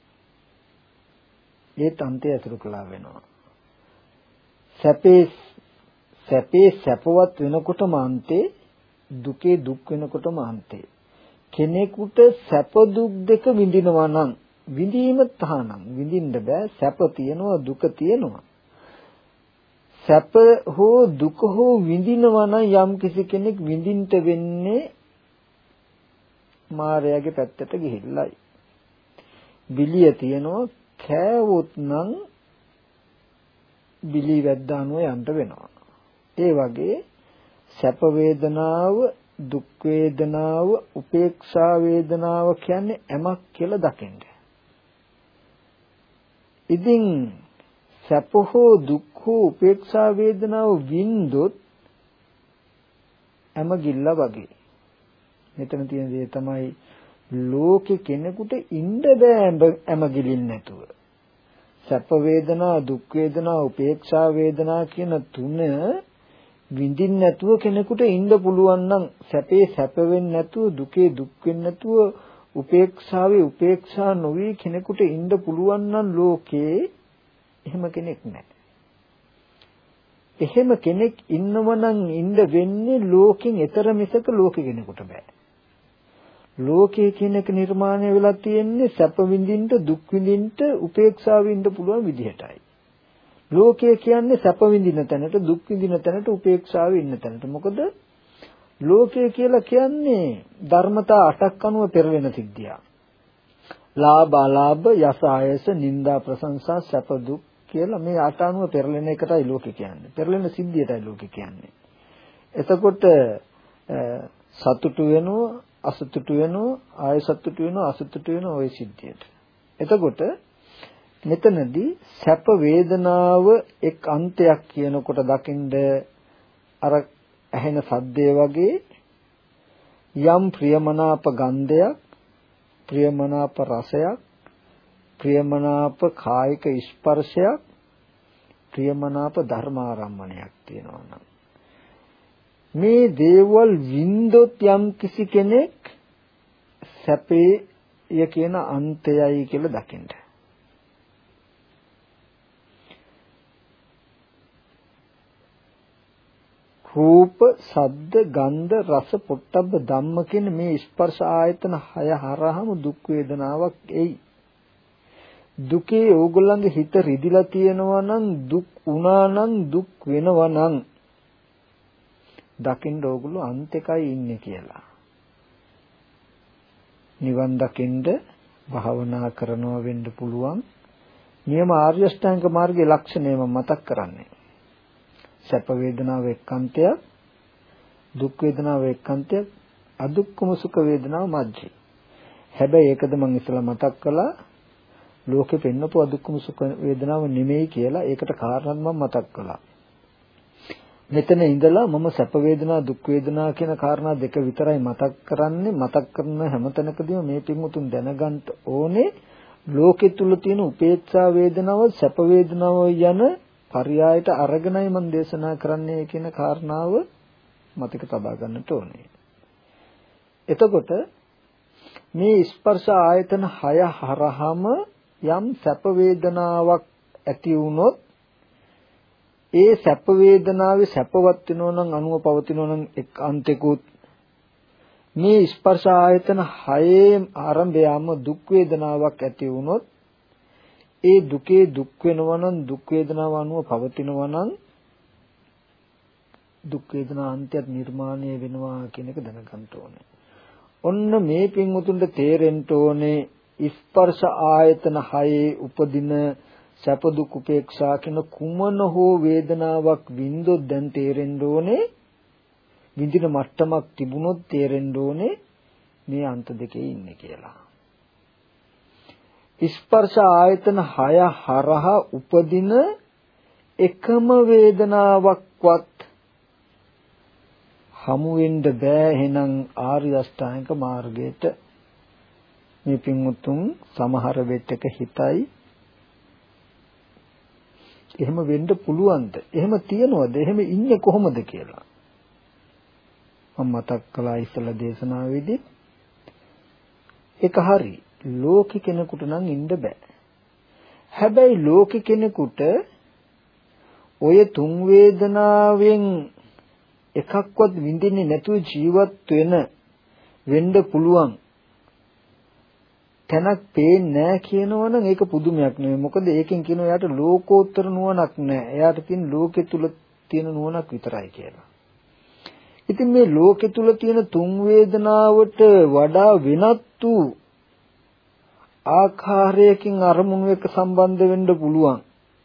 ඒත් අන්තය අසුරු කළා වෙනවා. සැපේ සැපේ සැපවත් වෙනකොටම අන්තේ, දුකේ දුක් වෙනකොටම අන්තේ. කෙනෙකුට සැප දුක් දෙක විඳිනවා නම් විඳීම තහනම් විඳින්න බෑ. සැප තියෙනවා දුක තියෙනවා. සැප හෝ දුක හෝ විඳිනවා නම් යම් කිසි කෙනෙක් විඳින්න වෙන්නේ මායාවේ පැත්තට ගිහිල්ලයි. බිලිය තියෙනවා කෑවොත් නම් බිලි වැද්දානුව යන්න වෙනවා. ඒ වගේ සැප වේදනාව දුක් වේදනාව උපේක්ෂා වේදනාව කියන්නේ යමක් කියලා දකින්න. ඉතින් සැප හෝ දුක් හෝ උපේක්ෂා වේදනාව වින්දොත් හැම ගිල්ල වගේ. මෙතන තියෙන දේ තමයි ලෝකේ කෙනෙකුට ඉන්න බෑ හැම ගිලින් නැතුව. සැප වේදනා දුක් වේදනා උපේක්ෂා වේදනා කියන තුන විඳින්න නැතුව කෙනෙකුට ඉන්න පුළුවන් නම් සැපේ සැප වෙන්නේ නැතුව දුකේ දුක් වෙන්නේ නැතුව උපේක්ෂාවේ උපේක්ෂා නොවි කෙනෙකුට ඉන්න පුළුවන් නම් ලෝකේ එහෙම කෙනෙක් නැහැ. එහෙම කෙනෙක් ඉන්නව නම් ඉන්න වෙන්නේ ලෝකෙන් එතර මිසක ලෝකෙ කෙනෙකුට බෑ. ලෝකයේ කියන එක නිර්මාණය වෙලා තියෙන්නේ සැප විඳින්න දුක් විඳින්න උපේක්ෂාව විඳින්න පුළුවන් විදිහටයි. ලෝකය කියන්නේ සැප විඳින තැනට දුක් විඳින තැනට උපේක්ෂාව ඉන්න තැනට. මොකද ලෝකය කියලා කියන්නේ ධර්මතා අටක් අනුව පෙරලෙන සිද්ධියක්. ලාභ අලාභ යස ආයස නිന്ദා ප්‍රශංසා සැප දුක් කියලා මේ අට අනුව පෙරලෙන එකටයි ලෝකය කියන්නේ. පෙරලෙන සිද්ධියටයි ලෝකය කියන්නේ. එතකොට සතුටු වෙනවා අසතුටු වෙනවා ආය සතුටු වෙනවා අසතුටු වෙනවා ওই සිද්ධියට. එතකොට මෙතනදී සැප වේදනාව එක් අන්තයක් කියනකොට දකින්ද අර ඇහෙන සද්දේ වගේ යම් ප්‍රියමනාප ගන්ධයක් ප්‍රියමනාප රසයක් ප්‍රියමනාප කායික ස්පර්ශයක් ප්‍රියමනාප ධර්මාරම්මණයක් තියෙනවා නම් මේ දේවල් වින්දොත් යම් කිසි කෙනෙක් සැපේ ය කියන අන්තයයි කියලා දකින්න. රූප, ශබ්ද, ගන්ධ, රස, පොට්ටබ්බ ධම්ම කියන මේ ස්පර්ශ ආයතන හය හරහාම දුක් වේදනාවක් එයි. දුකේ ඕගොල්ලන්ගේ හිත රිදිලා තියෙනවා නම් දුක් වුණා නම් දුක් වෙනවා නම් දකින්න ඕගොල්ලෝ අන්තිකයි ඉන්නේ කියලා. නිවන් දකින්න භාවනා කරනවා වෙන්න පුළුවන්. නියම ආර්ය අෂ්ටාංග මාර්ගයේ ලක්ෂණය මම මතක් කරන්නේ. සැප වේදනාව එක්කන්තයක්, දුක් වේදනාව එක්කන්තයක්, අදුක්කම සුඛ වේදනාව මැජ්ජේ. හැබැයි ඒකද මම ඉස්සලා මතක් කළා ලෝකෙ පෙන්නපු අදුක්කම සුඛ වේදනාව නෙමෙයි කියලා. ඒකට කාරණා මම මතක් කළා. මෙතන ඉඳලා මම සැප වේදනා දුක් වේදනා කියන කාරණා දෙක විතරයි මතක් කරන්නේ. මතක් කරන හැමතැනකදීම මේ පින්වුතුන් දැනගන්න ඕනේ ලෝකෙ තුල තියෙන උපේක්ෂා වේදනාව සැප වේදනාව යන පරයයට අරගෙනයි මම දේශනා කරන්නේ කියන කාරණාව මතක තබා ගන්නට ඕනේ. එතකොට මේ ස්පර්ශ ආයතන හය හරහාම යම් සැප වේදනාවක් ඇති වුණොත් ඒ සැප වේදනාවේ සැපවත් වෙනෝ නම් අනුව පවතිනෝ නම් එක් අන්තිකුත් මේ ස්පර්ශ ආයතන හයේ ආරම්භයම දුක් වේදනාවක් ඇති වුණොත් ඒ දුකේ දුක් වෙනවා නම් දුක් වේදනාව අනුව පවතිනවා නම් දුක් වේදනා අන්තයත් නිර්මාණය වෙනවා කියන එක දැනගන්න ඕනේ. ඔන්න මේ පින්වුතුන්ට තේරෙන්න ඕනේ ස්පර්ශ ආයතන හයේ උපදින සැප දුක් උපේක්ෂා කියන කුමන හෝ වේදනාවක් වින්දොත් දැන් තේරෙන්න ඕනේ විඳින මට්ටමක් තිබුණොත් තේරෙන්න ඕනේ මේ අන්ත දෙකේ ඉන්නේ කියලා. ස්පර්ශ ආයතන හය හරහා උපදින එකම වේදනාවක්වත් හමු වෙන්න බෑ. එහෙනම් ආර්ය අෂ්ටාංගික මාර්ගයට මේ පින්වුතුන් සමහර වෙටක හිතයි එහෙම වෙන්න පුළුවන්ද? එහෙම තියනවද? එහෙම ඉන්නේ කොහොමද කියලා. මම මතක් කළා ඉස්සලා දේශනාවේදී. ඒක හරි. ලෝකෙ කෙනෙකුට නම් ඉන්න බෑ. හැබැයි ලෝකෙ කෙනෙකුට ඔය තුන් වේදනාවෙන් එකක්වත් විඳින්නේ නැතුව ජීවත් වෙන වෙන්න පුළුවන්. තැනක් පේන්නේ නැහැ කියනවනම් ඒක පුදුමයක් නෙවෙයි. මොකද ඒකෙන් කියනවා එයාට ලෝකෝත්තර නුවණක් නැහැ. එයාට තියෙන ලෝකෙ තුල තියෙන නුවණක් විතරයි කියලා. ඉතින් මේ ලෝකෙ තුල තියෙන තුන් වේදනාවට වඩා වෙනත් වූ ආකාරයකින් අරමුණු එක්ක සම්බන්ධ වෙන්න පුළුවන්.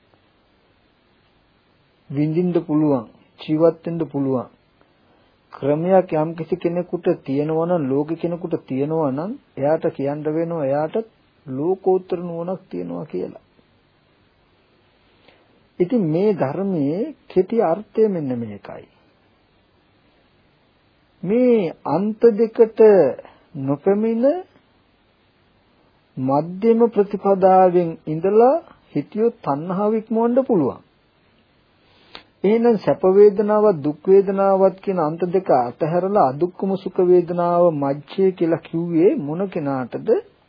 විඳින්න පුළුවන්. ජීවත් වෙන්න පුළුවන්. ක්‍රමයක් යම් කිසි කෙනෙකුට තියෙනවා නම් ලෝක කෙනෙකුට තියෙනවා නම් එයාට කියන්න වෙනවා එයාට ලෝකෝත්තර නුවණක් තියෙනවා කියලා. ඉතින් මේ ධර්මයේ කෙටි අර්ථය මෙන්න මේකයි. මේ අන්ත දෙකට නොපෙමින මධ්‍යම ප්‍රතිපදාවෙන් ඉඳලා හිතියොත් තණ්හාව ඉක්මවන්න පුළුවන්. එහෙනම් සැප වේදනාවත් දුක් වේදනාවත් කියන අන්ත දෙක අතහැරලා අදුක්කම සුඛ වේදනාව මැජ්ජේ කියලා කිව්වේ මොන කෙනාටද?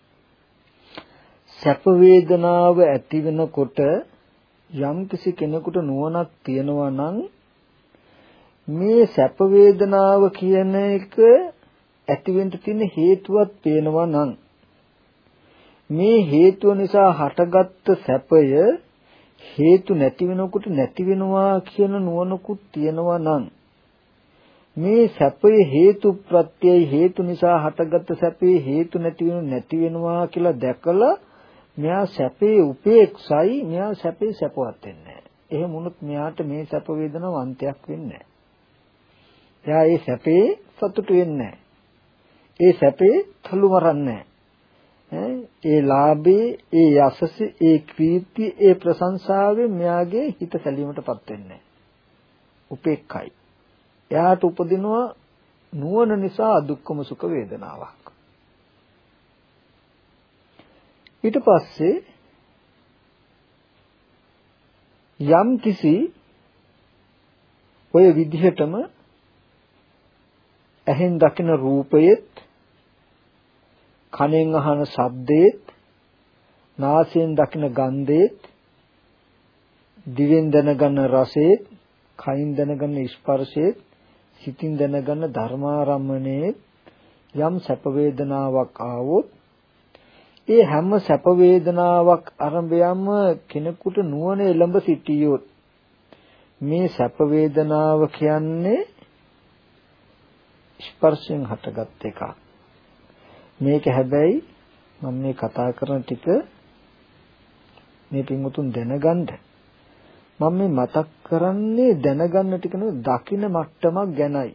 සැප වේදනාව ඇති වෙනකොට යම් කිසි කෙනෙකුට නුවණක් තියෙනවා නම් මේ සැප වේදනාව කියන එක ඇති වෙන්න තියෙන හේතුවක් පේනවා නම් මේ හේතුව නිසා හටගත්ත සැපය හේතු නැති වෙනකොට නැති වෙනවා කියන නුවණකුත් තියෙනවා නම් මේ සැපේ හේතු ප්‍රත්‍යය හේතු නිසා හටගත්ත සැපේ හේතු නැති වෙනු නැති වෙනවා කියලා දැකලා මෙයා සැපේ උපේක්ෂයි මෙයා සැපේ සැපවත් වෙන්නේ නැහැ. එහෙම වුණොත් මෙයාට මේ සැප වේදනාව අන්තයක් වෙන්නේ නැහැ. එයා ඒ සැපේ සතුටු වෙන්නේ නැහැ. ඒ සැපේ තලු මරන්නේ නැහැ. ඒ ලාභේ ඒ යසස ඒ කීර්තිය ඒ ප්‍රශංසාවෙන් මෙයාගේ හිත සැලීමටපත් වෙන්නේ උපේක්ඛයි. එයාට උපදිනවා නුවණ නිසා දුක්ඛම සුඛ වේදනාවක්. ඊට පස්සේ යම් කිසි ඔය විදිහටම ඇහෙන් දකින රූපයේත් කනෙන් අහන ශබ්දයේත් නාසයෙන් දකින ගන්ධයේත් දිවෙන් දැනගන්න රසයේත් කයින් දැනගන්න ස්පර්ශයේත් සිතින් දැනගන්න ධර්මාරම්මණයේ යම් සැප වේදනාවක් ආවොත් ඒ හැම සැප වේදනාවක් අරඹයම කෙනෙකුට නුවණ එළඹ සිටියොත් මේ සැප වේදනාව කියන්නේ ස්පර්ශයෙන් හටගත් එකක්. මේක හැබැයි මම මේ කතා කරන ටික මේ පින්වුතුන් දැනගන්න මම මේ මතක් කරන්නේ දැනගන්න ටික නෙවෙයි දකින්න මට්ටමක් ගැනයි.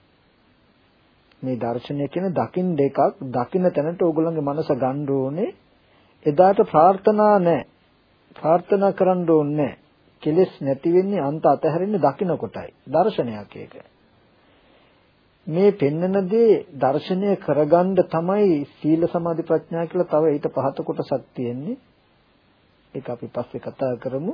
මේ දර්ශනය කියන දකින් දෙකක් දකින්න තැනට ඕගොල්ලන්ගේ මනස ගන්න ඕනේ. එදාට ප්‍රාර්ථනා නැහැ. ප්‍රාර්ථනා කරන්න ඕනේ නැහැ. කෙලෙස් නැති වෙන්නේ අන්ත අතහැරෙන්නේ දකින්න කොටයි. දර්ශනයක් ඒක. මේ පෙන්නන දේ දර්ශනය කරගන්න තමයි සීල සමාධි ප්‍රඥා කියලා තව ඊට පහත කොටසක් තියෙන්නේ. ඒක අපි පස්සේ කතා කරමු.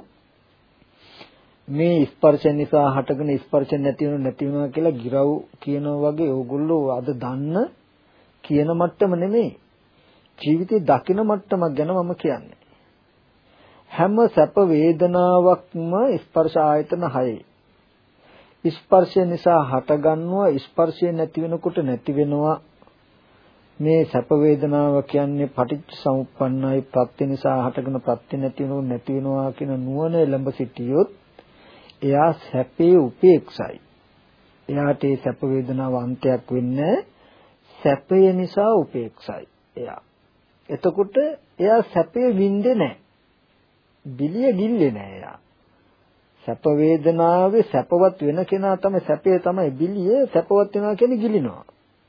මේ ස්පර්ශ නිසා හටගෙන ස්පර්ශ නැති වෙනව නැති වෙනවා කියලා ගිරව් කියනවා වගේ ඕගොල්ලෝ අද දන්න කියන මට්ටම නෙමෙයි. ජීවිතේ දකින මට්ටමක් ගැන මම කියන්නේ. හැම සැප වේදනාවක්ම ස්පර්ශ ආයතන හයයි. ස්පර්ශය නිසා හටගන්නවා ස්පර්ශය නැති වෙනකොට නැති වෙනවා. මේ සැප වේදනාව කියන්නේ පටිච්ච සමුප්පන්නයි ප්‍රත්‍ය නිසා හටගෙන ප්‍රත්‍ය නැති වෙනකොට නැති වෙනවා කියන නුවණ එළඹ සිටියොත් එයා සැපේ උපේක්ෂයි. එයාට ඒ සැප වේදනාව අන්තයක් වෙන්නේ සැපය නිසා උපේක්ෂයි එයා. එතකොට එයා සැපේ විඳින්නේ නැහැ. බිලිය ගිල්ලේ නැහැ එයා. සැප වේදනාවේ සැපවත් වෙන කෙනා තමයි සැපේ තමයි බිලිය සැපවත් වෙනවා කියන්නේ ගිලිනවා.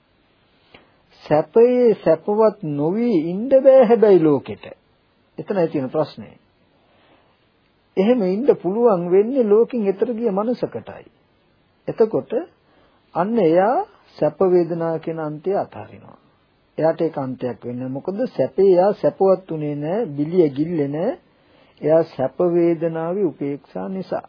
සැපේ සැපවත් නොවි ඉන්න බෑ හැබැයි ලෝකෙට. එතනයි තියෙන ප්‍රශ්නේ. එහෙම ඉන්න පුළුවන් වෙන්නේ ලෝකෙන් එතර ගිය මනසකටයි. එතකොට අන්න එයා සැප වේදනා කියන අන්තය අතාරිනවා. එයාට ඒක අන්තයක් වෙන්නේ මොකද සැපේ එයා සැපවත් උනේ නැහැ, බිලිය ගිල්ලේ නැහැ. එයා සැප වේදනාවේ උපේක්ෂා නිසා.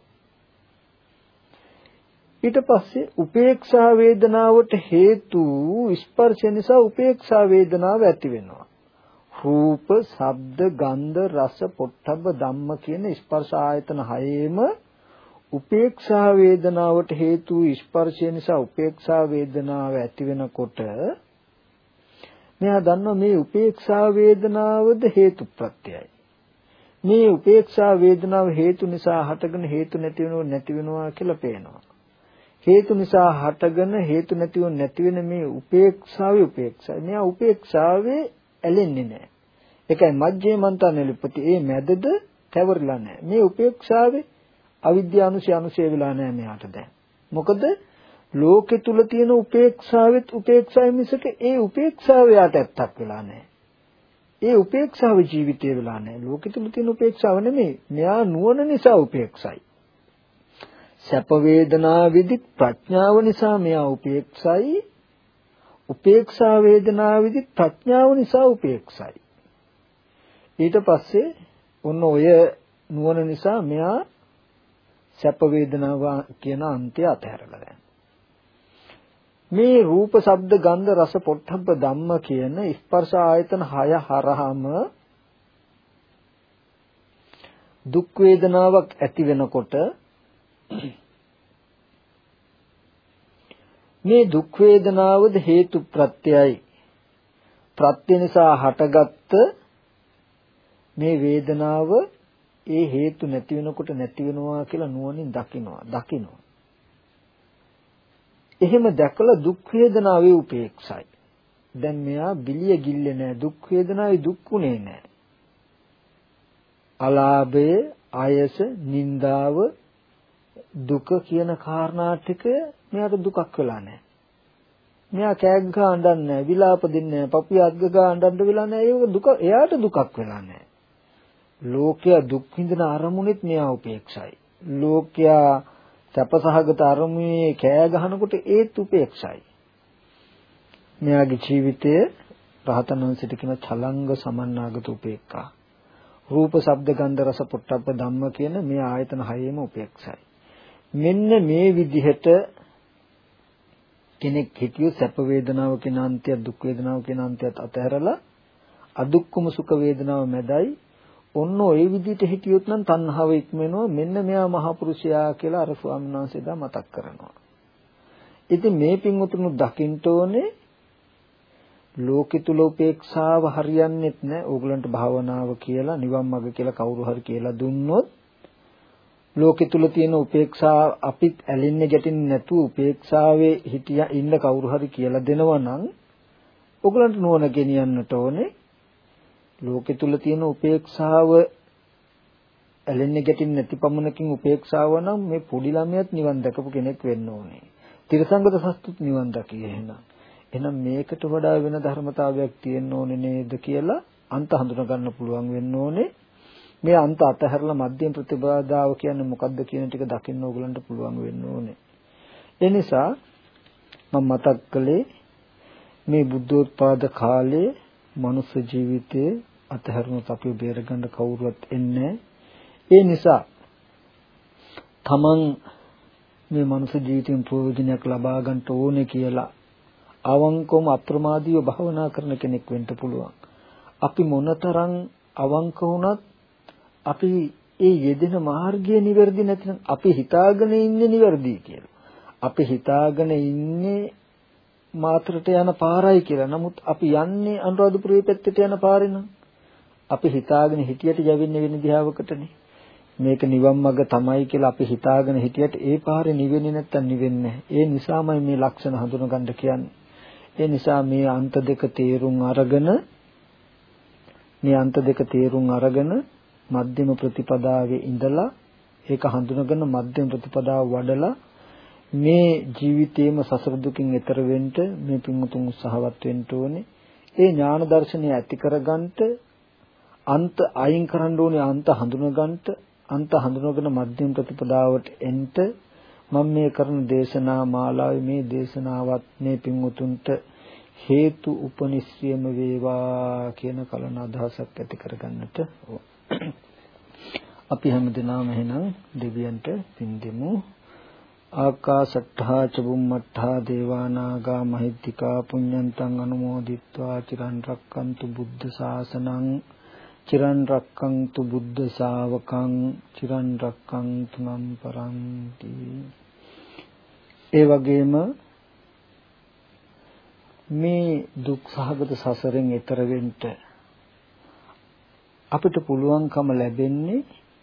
ඊට පස්සේ උපේක්ෂා වේදනාවට හේතු ස්පර්ශ නිසා උපේක්ෂා වේදනාව ඇති වෙනවා. රූප, ශබ්ද, ගන්ධ, රස, පොට්ටබ්බ ධම්ම කියන ස්පර්ශ ආයතන හයේම උපේක්ෂා වේදනාවට හේතු ස්පර්ශය නිසා උපේක්ෂා වේදනාව ඇති වෙනකොට මෙයා දන්නවා මේ උපේක්ෂා වේදනාවද හේතු ප්‍රත්‍යයයි. මේ උපේක්ෂා වේදනාව හේතු නිසා හටගෙන හේතු නැති වෙනව නැති වෙනවා කියලා පේනවා. හේතු නිසා හටගෙන හේතු නැතිව නැති වෙන මේ උපේක්ෂාවේ උපේක්ෂා. මෙයා උපේක්ෂාවේ ඇලෙන්නේ නැහැ. ඒකයි මජ්ජේ මන්තනෙලිපති. ඒ මැදද තැවරලා නැහැ. මේ උපේක්ෂාවේ අවිද්‍යානුසය අනුසය වෙලා නැහැ මෙයාට දැන්. මොකද ලෝකෙ තුල තියෙන උපේක්ෂාවෙත් උපේක්ෂාවෙ මිසක ඒ උපේක්ෂාව යට ඇත්තක් වෙලා නැහැ. ඒ උපේක්ෂාව ජීවිතේ වෙලා නැහැ. ලෝකෙ තුල තියෙන උපේක්ෂාව නෙමෙයි. මෙයා නුවණ නිසා උපේක්ෂයි. සැප වේදනා විදි ප්‍රඥාව නිසා මෙයා උපේක්ෂයි. උපේක්ෂා වේදනා විදි ප්‍රඥාව නිසා උපේක්ෂයි. ඊට පස්සේ ඔන්න ඔය නුවණ නිසා මෙයා සැප වේදනාව කියන අන්තය අතහැරලා දැන් මේ රූප ශබ්ද ගන්ධ රස පොට්ටබ්බ ධම්ම කියන ස්පර්ශ ආයතන හය හරහම දුක් වේදනාවක් ඇති වෙනකොට මේ දුක් වේදනාවද හේතු ප්‍රත්‍යයයි. ප්‍රත්‍ය නිසා හටගත්ත මේ වේදනාව ඒ හේතු නැති වෙනකොට නැති වෙනවා කියලා නුවණින් දකිනවා දකිනවා. එහෙම දැකලා දුක් වේදනාවේ උපේක්ෂයි. දැන් මෙයා බිලිය ගිල්ලේ නැහැ. දුක් වේදනාවේ දුක්ුනේ නැහැ. අලාභය, ආයස, නිന്ദාව, දුක කියන කාරණා ටික මෙයාට දුකක් වෙලා නැහැ. මෙයා කෑග් ගහ අඬන්නේ නැහැ, විලාප දෙන්නේ නැහැ, පපුව අද්ග ගහ අඬන්න වෙලා නැහැ. ඒක දුක එයාට දුකක් වෙලා නැහැ. ලෝකයා දුක් විඳින අරමුණෙත් මෙයා උපේක්ෂයි. ලෝකයා සැපසහගත අරමුණේ කෑ ගහනකොට ඒත් උපේක්ෂයි. මෙයාගේ ජීවිතය රහතන් වහන්සේට කියන චලංග සමන්නාගත උපේක්ඛා. රූප, ශබ්ද, ගන්ධ, රස, පොට්ටබ්බ ධම්ම කියන මේ ආයතන හයේම උපේක්ෂයි. මෙන්න මේ විදිහට කෙනෙක් හිතියෝ සැප වේදනාව කියන අන්තය, දුක් වේදනාව කියන අන්තයත් අතහැරලා අදුක්කම සුඛ වේදනාව මැදයි ඔන්න ඔය විදිහට හිටියොත් නම් තණ්හාව ඉක්මනවා. මෙන්න මෙයා මහා පුරුෂයා කියලා අර ස්වාමීන් වහන්සේ දා මතක් කරනවා. ඉතින් මේ පින්වතුන් දකින්න ඕනේ ලෝකෙ තුල උපේක්ෂාව හරියන්නේත් නැහැ. ඕගලන්ට භාවනාව කියලා නිවන් මඟ කියලා කවුරු හරි කියලා දුන්නොත් ලෝකෙ තුල තියෙන උපේක්ෂාව අපිත් ඇලෙන්නේ ගැටෙන්නේ නැතුව උපේක්ෂාවේ හිටියා ඉන්න කවුරු හරි කියලා දෙනවා නම් ඕගලන්ට නුවණ ගෙනියන්නට ඕනේ. ලෝකෙ තුල තියෙන උපේක්ෂාව ඇලෙන්නේ ගැටෙන්නේ නැති පමණකින් උපේක්ෂාව නම් මේ පොඩි ළමයාත් නිවන් දැකපු කෙනෙක් වෙන්න ඕනේ. තිරසංගත සස්තුත් නිවන් දකියේ එහෙනම්. එහෙනම් මේකට වඩා වෙන ධර්මතාවයක් තියෙන්න ඕනේ නේද කියලා අන්ත හඳුනා ගන්න පුළුවන් වෙන්න ඕනේ. මේ අන්ත අතහැරලා මධ්‍යම ප්‍රතිපදාව කියන්නේ මොකක්ද කියන ටික දකින්න ඕගලන්ට පුළුවන් වෙන්න ඕනේ. ඒ නිසා මම මතක් කළේ මේ බුද්ධෝත්පාද කාලයේ මනුෂ්‍ය ජීවිතයේ අතහැරුණොත් අපි බේරගන්න කවුරුවත් එන්නේ. ඒ නිසා තමන් මේ මනුෂ්‍ය ජීවිතයෙන් ප්‍රයෝජනයක් ලබා ගන්න ඕනේ කියලා අවංකවම අප්‍රමාදීව භවනා කරන කෙනෙක් වෙන්න පුළුවන්. අපි මොනතරම් අවංක වුණත් අපි ඒ යෙදෙන මාර්ගය නිවැරදි නැතිනම් අපි හිතාගෙන ඉන්නේ නිවැරදි කියලා. අපි හිතාගෙන ඉන්නේ මාත්‍රට යන පාරයි කියලා. නමුත් අපි යන්නේ අනුරාධපුරයේ පැත්තට යන පාරේ නම් අපි හිතාගෙන හිටියට යවෙන්නේ වෙන දිහාවකටනේ. මේක නිවන් මඟ තමයි කියලා අපි හිතාගෙන හිටියට ඒ පාරේ නිවෙන්නේ නැත්තම් නිවෙන්නේ නැහැ. ඒ නිසාමයි මේ ලක්ෂණ හඳුනගන්න කියන්නේ. ඒ නිසා මේ අන්ත දෙක තේරුම් අරගෙන මේ අන්ත දෙක තේරුම් අරගෙන මධ්‍යම ප්‍රතිපදාවේ ඉඳලා ඒක හඳුනගෙන මධ්‍යම ප්‍රතිපදාව වඩලා මේ ජීවිතේම සසර දුකින් එතර වෙන්න මේ පින්වතුන් උත්සාහවත් වෙන්න ඕනේ. ඒ ඥාන දර්ශනය ඇති කරගන්නට අන්ත අයින් කරන්න ඕනේ අන්ත හඳුනගන්නට අන්ත හඳුනගෙන මධ්‍යම ප්‍රතිපදාවට එන්න මම මේ කරන දේශනා මාලාවේ මේ දේශනාවත් මේ පින්වතුන්ට හේතු උපනිශ්‍රියම වේවා කියන කලන අදහසක් ඇති කරගන්නට ඕන. අපි හැමදෙනාම එහෙනම් දෙවියන්ට පින් දෙමු. ආකාශට්ඨා චුම්මට්ඨා දේවානාගා මහිද්దికා පුඤ්ඤන්තං අනුමෝදිත්වා චිරන් රැක්කන්තු බුද්ධ ශාසනං චිරන් රැක්කන්තු බුද්ධ ශාවකං චිරන් රැක්කන්තු මම් පරන්ති. ඒ වගේම මේ දුක් සහගත සසරෙන් එතර වෙන්න අපිට පුළුවන්කම ලැබෙන්නේ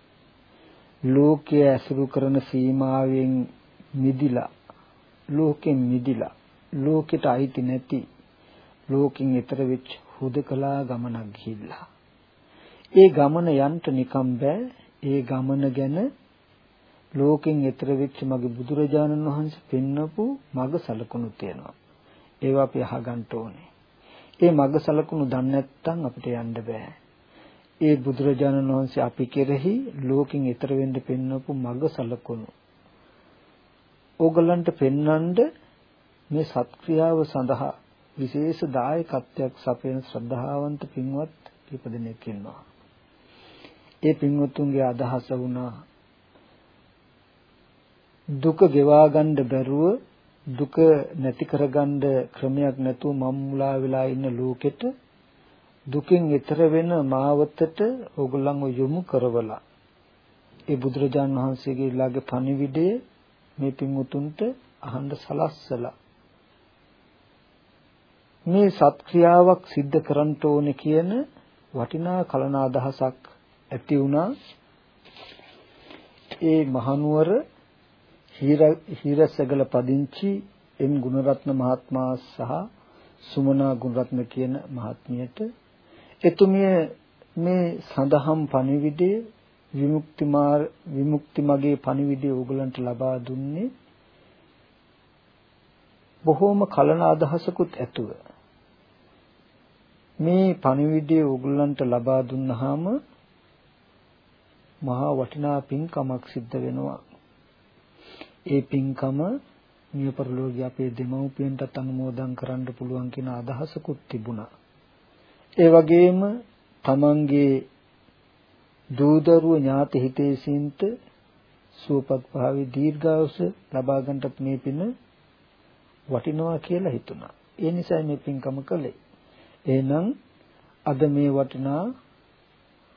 ලෝකයේ ඇසුරු කරන සීමාවෙන් මිදිලා ලෝකෙන් මිදිලා ලෝකෙට අයිති නැති ලෝකෙන් එතර වෙච්ච හුදකලා ගමනක් ගිහිල්ලා ඒ ගමන යන්න නිකම් බෑ. ඒ ගමන ගැන ලෝකෙන් එතර වෙච්ච මගේ බුදුරජාණන් වහන්සේ පෙන්වපු මග සලකුණු තියෙනවා. ඒවා අපි අහගන්න ඕනේ. ඒ මග සලකුණු දන්නේ නැත්නම් අපිට යන්න බෑ. ඒ බුදුරජාණන් වහන්සේ අපි කෙරෙහි ලෝකෙන් එතර වෙන්න පෙන්වපු මග සලකුණු ඕගලන්ට පෙන්වන්න මේ සත්ක්‍රියාව සඳහා විශේෂ දායකත්වයක් සපයන ශ්‍රද්ධාවන්ත පින්වත් කීප දෙනෙක් ඉන්නවා. ඒ පින්වත්තුන්ගේ අදහස වුණා දුක ගෙවා ගන්න බැරුව දුක නැති කරගන්න ක්‍රමයක් නැතුව මම්මුලා වෙලා ඉන්න ලෝකෙට දුකෙන් ඈතර වෙන මාවතට ඕගොල්ලන්ව යොමු කරවලා ඒ බුදුරජාණන් වහන්සේගේ ළඟ පණිවිඩය මේ පින්වුතුන්ට අහන්න සලස්සලා මේ සත්ක්‍රියාවක් සිද්ධ කරන්න ඕනේ කියන වටිනා කලන අදහසක් ඇති වුණා. ඒ මහනුවර හීරසගල පදිංචි එම් ගුණරත්න මහත්මයා සහ සුමනා ගුණරත්න කියන මහත්මියට එතුමිය මේ සඳහම් පණිවිඩය විමුක්ති මාර්ග විමුක්ති මාගේ පණිවිඩය ඕගලන්ට ලබා දුන්නේ බොහෝම කලන අදහසකුත් ඇතුව. මේ පණිවිඩය ඕගලන්ට ලබා දුන්නාම මහා වටිනා පින්කමක් සිද්ධ වෙනවා. ඒ පින්කම මිය පරලෝකීය අපේ දෙමව්පියන්ටත් අනුමෝදන් කරන්න පුළුවන් කියන අදහසකුත් තිබුණා. ඒ වගේම තමන්ගේ දූදරුව ඥාති හිතේසින්ට සුවපත් භාවී දීර්ඝායුෂ ලබා ගන්නට මේ පින වටිනවා කියලා හිතුණා. ඒ නිසා මේ පින්කම කළේ. එහෙනම් අද මේ වටිනා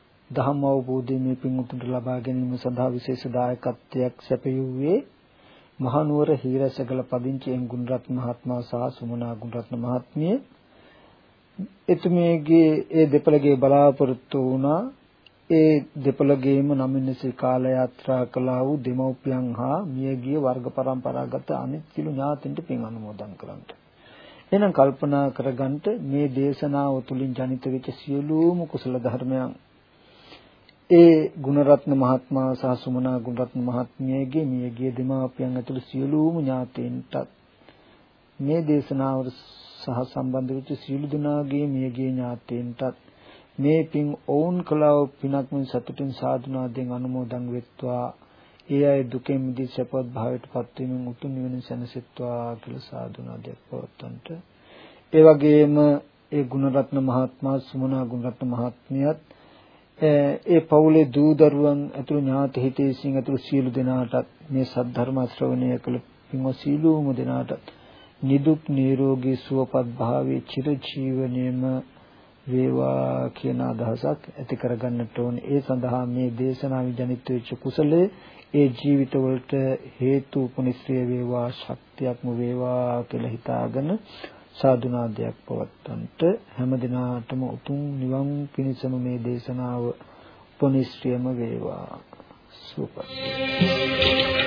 ධම්ම අවබෝධය මේ පින් උතුම්ට ලබා ගැනීම සඳහා විශේෂ දායකත්වයක් සැපයුවේ මහනුවර හීරසගල පදිංචි එම් ගුණරත්න මහත්මයා සහ සුමනා ගුණරත්න මහත්මිය එතුමියගේ ඒ දෙපළගේ බලාපොරොත්තු වුණා ඒ දෙපළගේම නමින්සේ කාල යාත්‍රා කළා වූ දෙමව්පියන් හා මියගිය වර්ග પરම්පරාගත අනිත් සිළු ඥාතින්ට පින් අනුමෝදන් කරන්නට. එහෙනම් කල්පනා කරගන්න මේ දේශනාව තුළින් ජනිත වෙච්ච සියලුම කුසල ධර්මයන් ඒ ගුණරත්න මහත්මයා සහ සුමනා ගුණරත්න මහත්මියගේ මියගිය දෙමාපියන් ඇතුළු සියලුම ඥාතීන්ට මේ දේශනාවට සහ සම්බන්ධ වෙච්ච සියලු දෙනාගේ මියගිය ඥාතීන්ට මේ පින් ඕන් කළා වූ පිනක් මෙන් සතුටින් සාදුනාදෙන් අනුමෝදන් වෙත්වා ඒ අය දුකෙන් මිදී සපවත් භාවයට පත් වීමෙන් උතුම් නිවන සැනසෙත්වා කියලා සාදුනාදයක් පවත්වන්නට ඒ වගේම ඒ ගුණරත්න මහත්මයා සුමනා ගුණරත්න මහත්මියත් ඒ පවුලේ දූ දරුවන් ඇතුළු ඥාති හිතේසින් ඇතුළු සියලු දෙනාටත් මේ සද්ධර්ම ශ්‍රවණය කළ පින්වත් සියලුම දෙනාටත් නිදුක් නිරෝගී සුවපත් භාවයේ චිර ජීවනයේම වේවා කියන අදහසක් ඇති කරගන්නට ඕනේ. ඒ සඳහා මේ දේශනාවේ ජනිත වෙච්ච කුසලයේ ඒ ජීවිතවලට හේතු උපනිශ්‍රේ වේවා ශක්තියක්ම වේවා කියලා හිතාගෙන සාදුනාදයක් පවත්වන්නට හැම දිනාටම උතුම් නිවන් පිණසම මේ දේශනාව උපනිශ්‍රේම වේවා. සුවපත්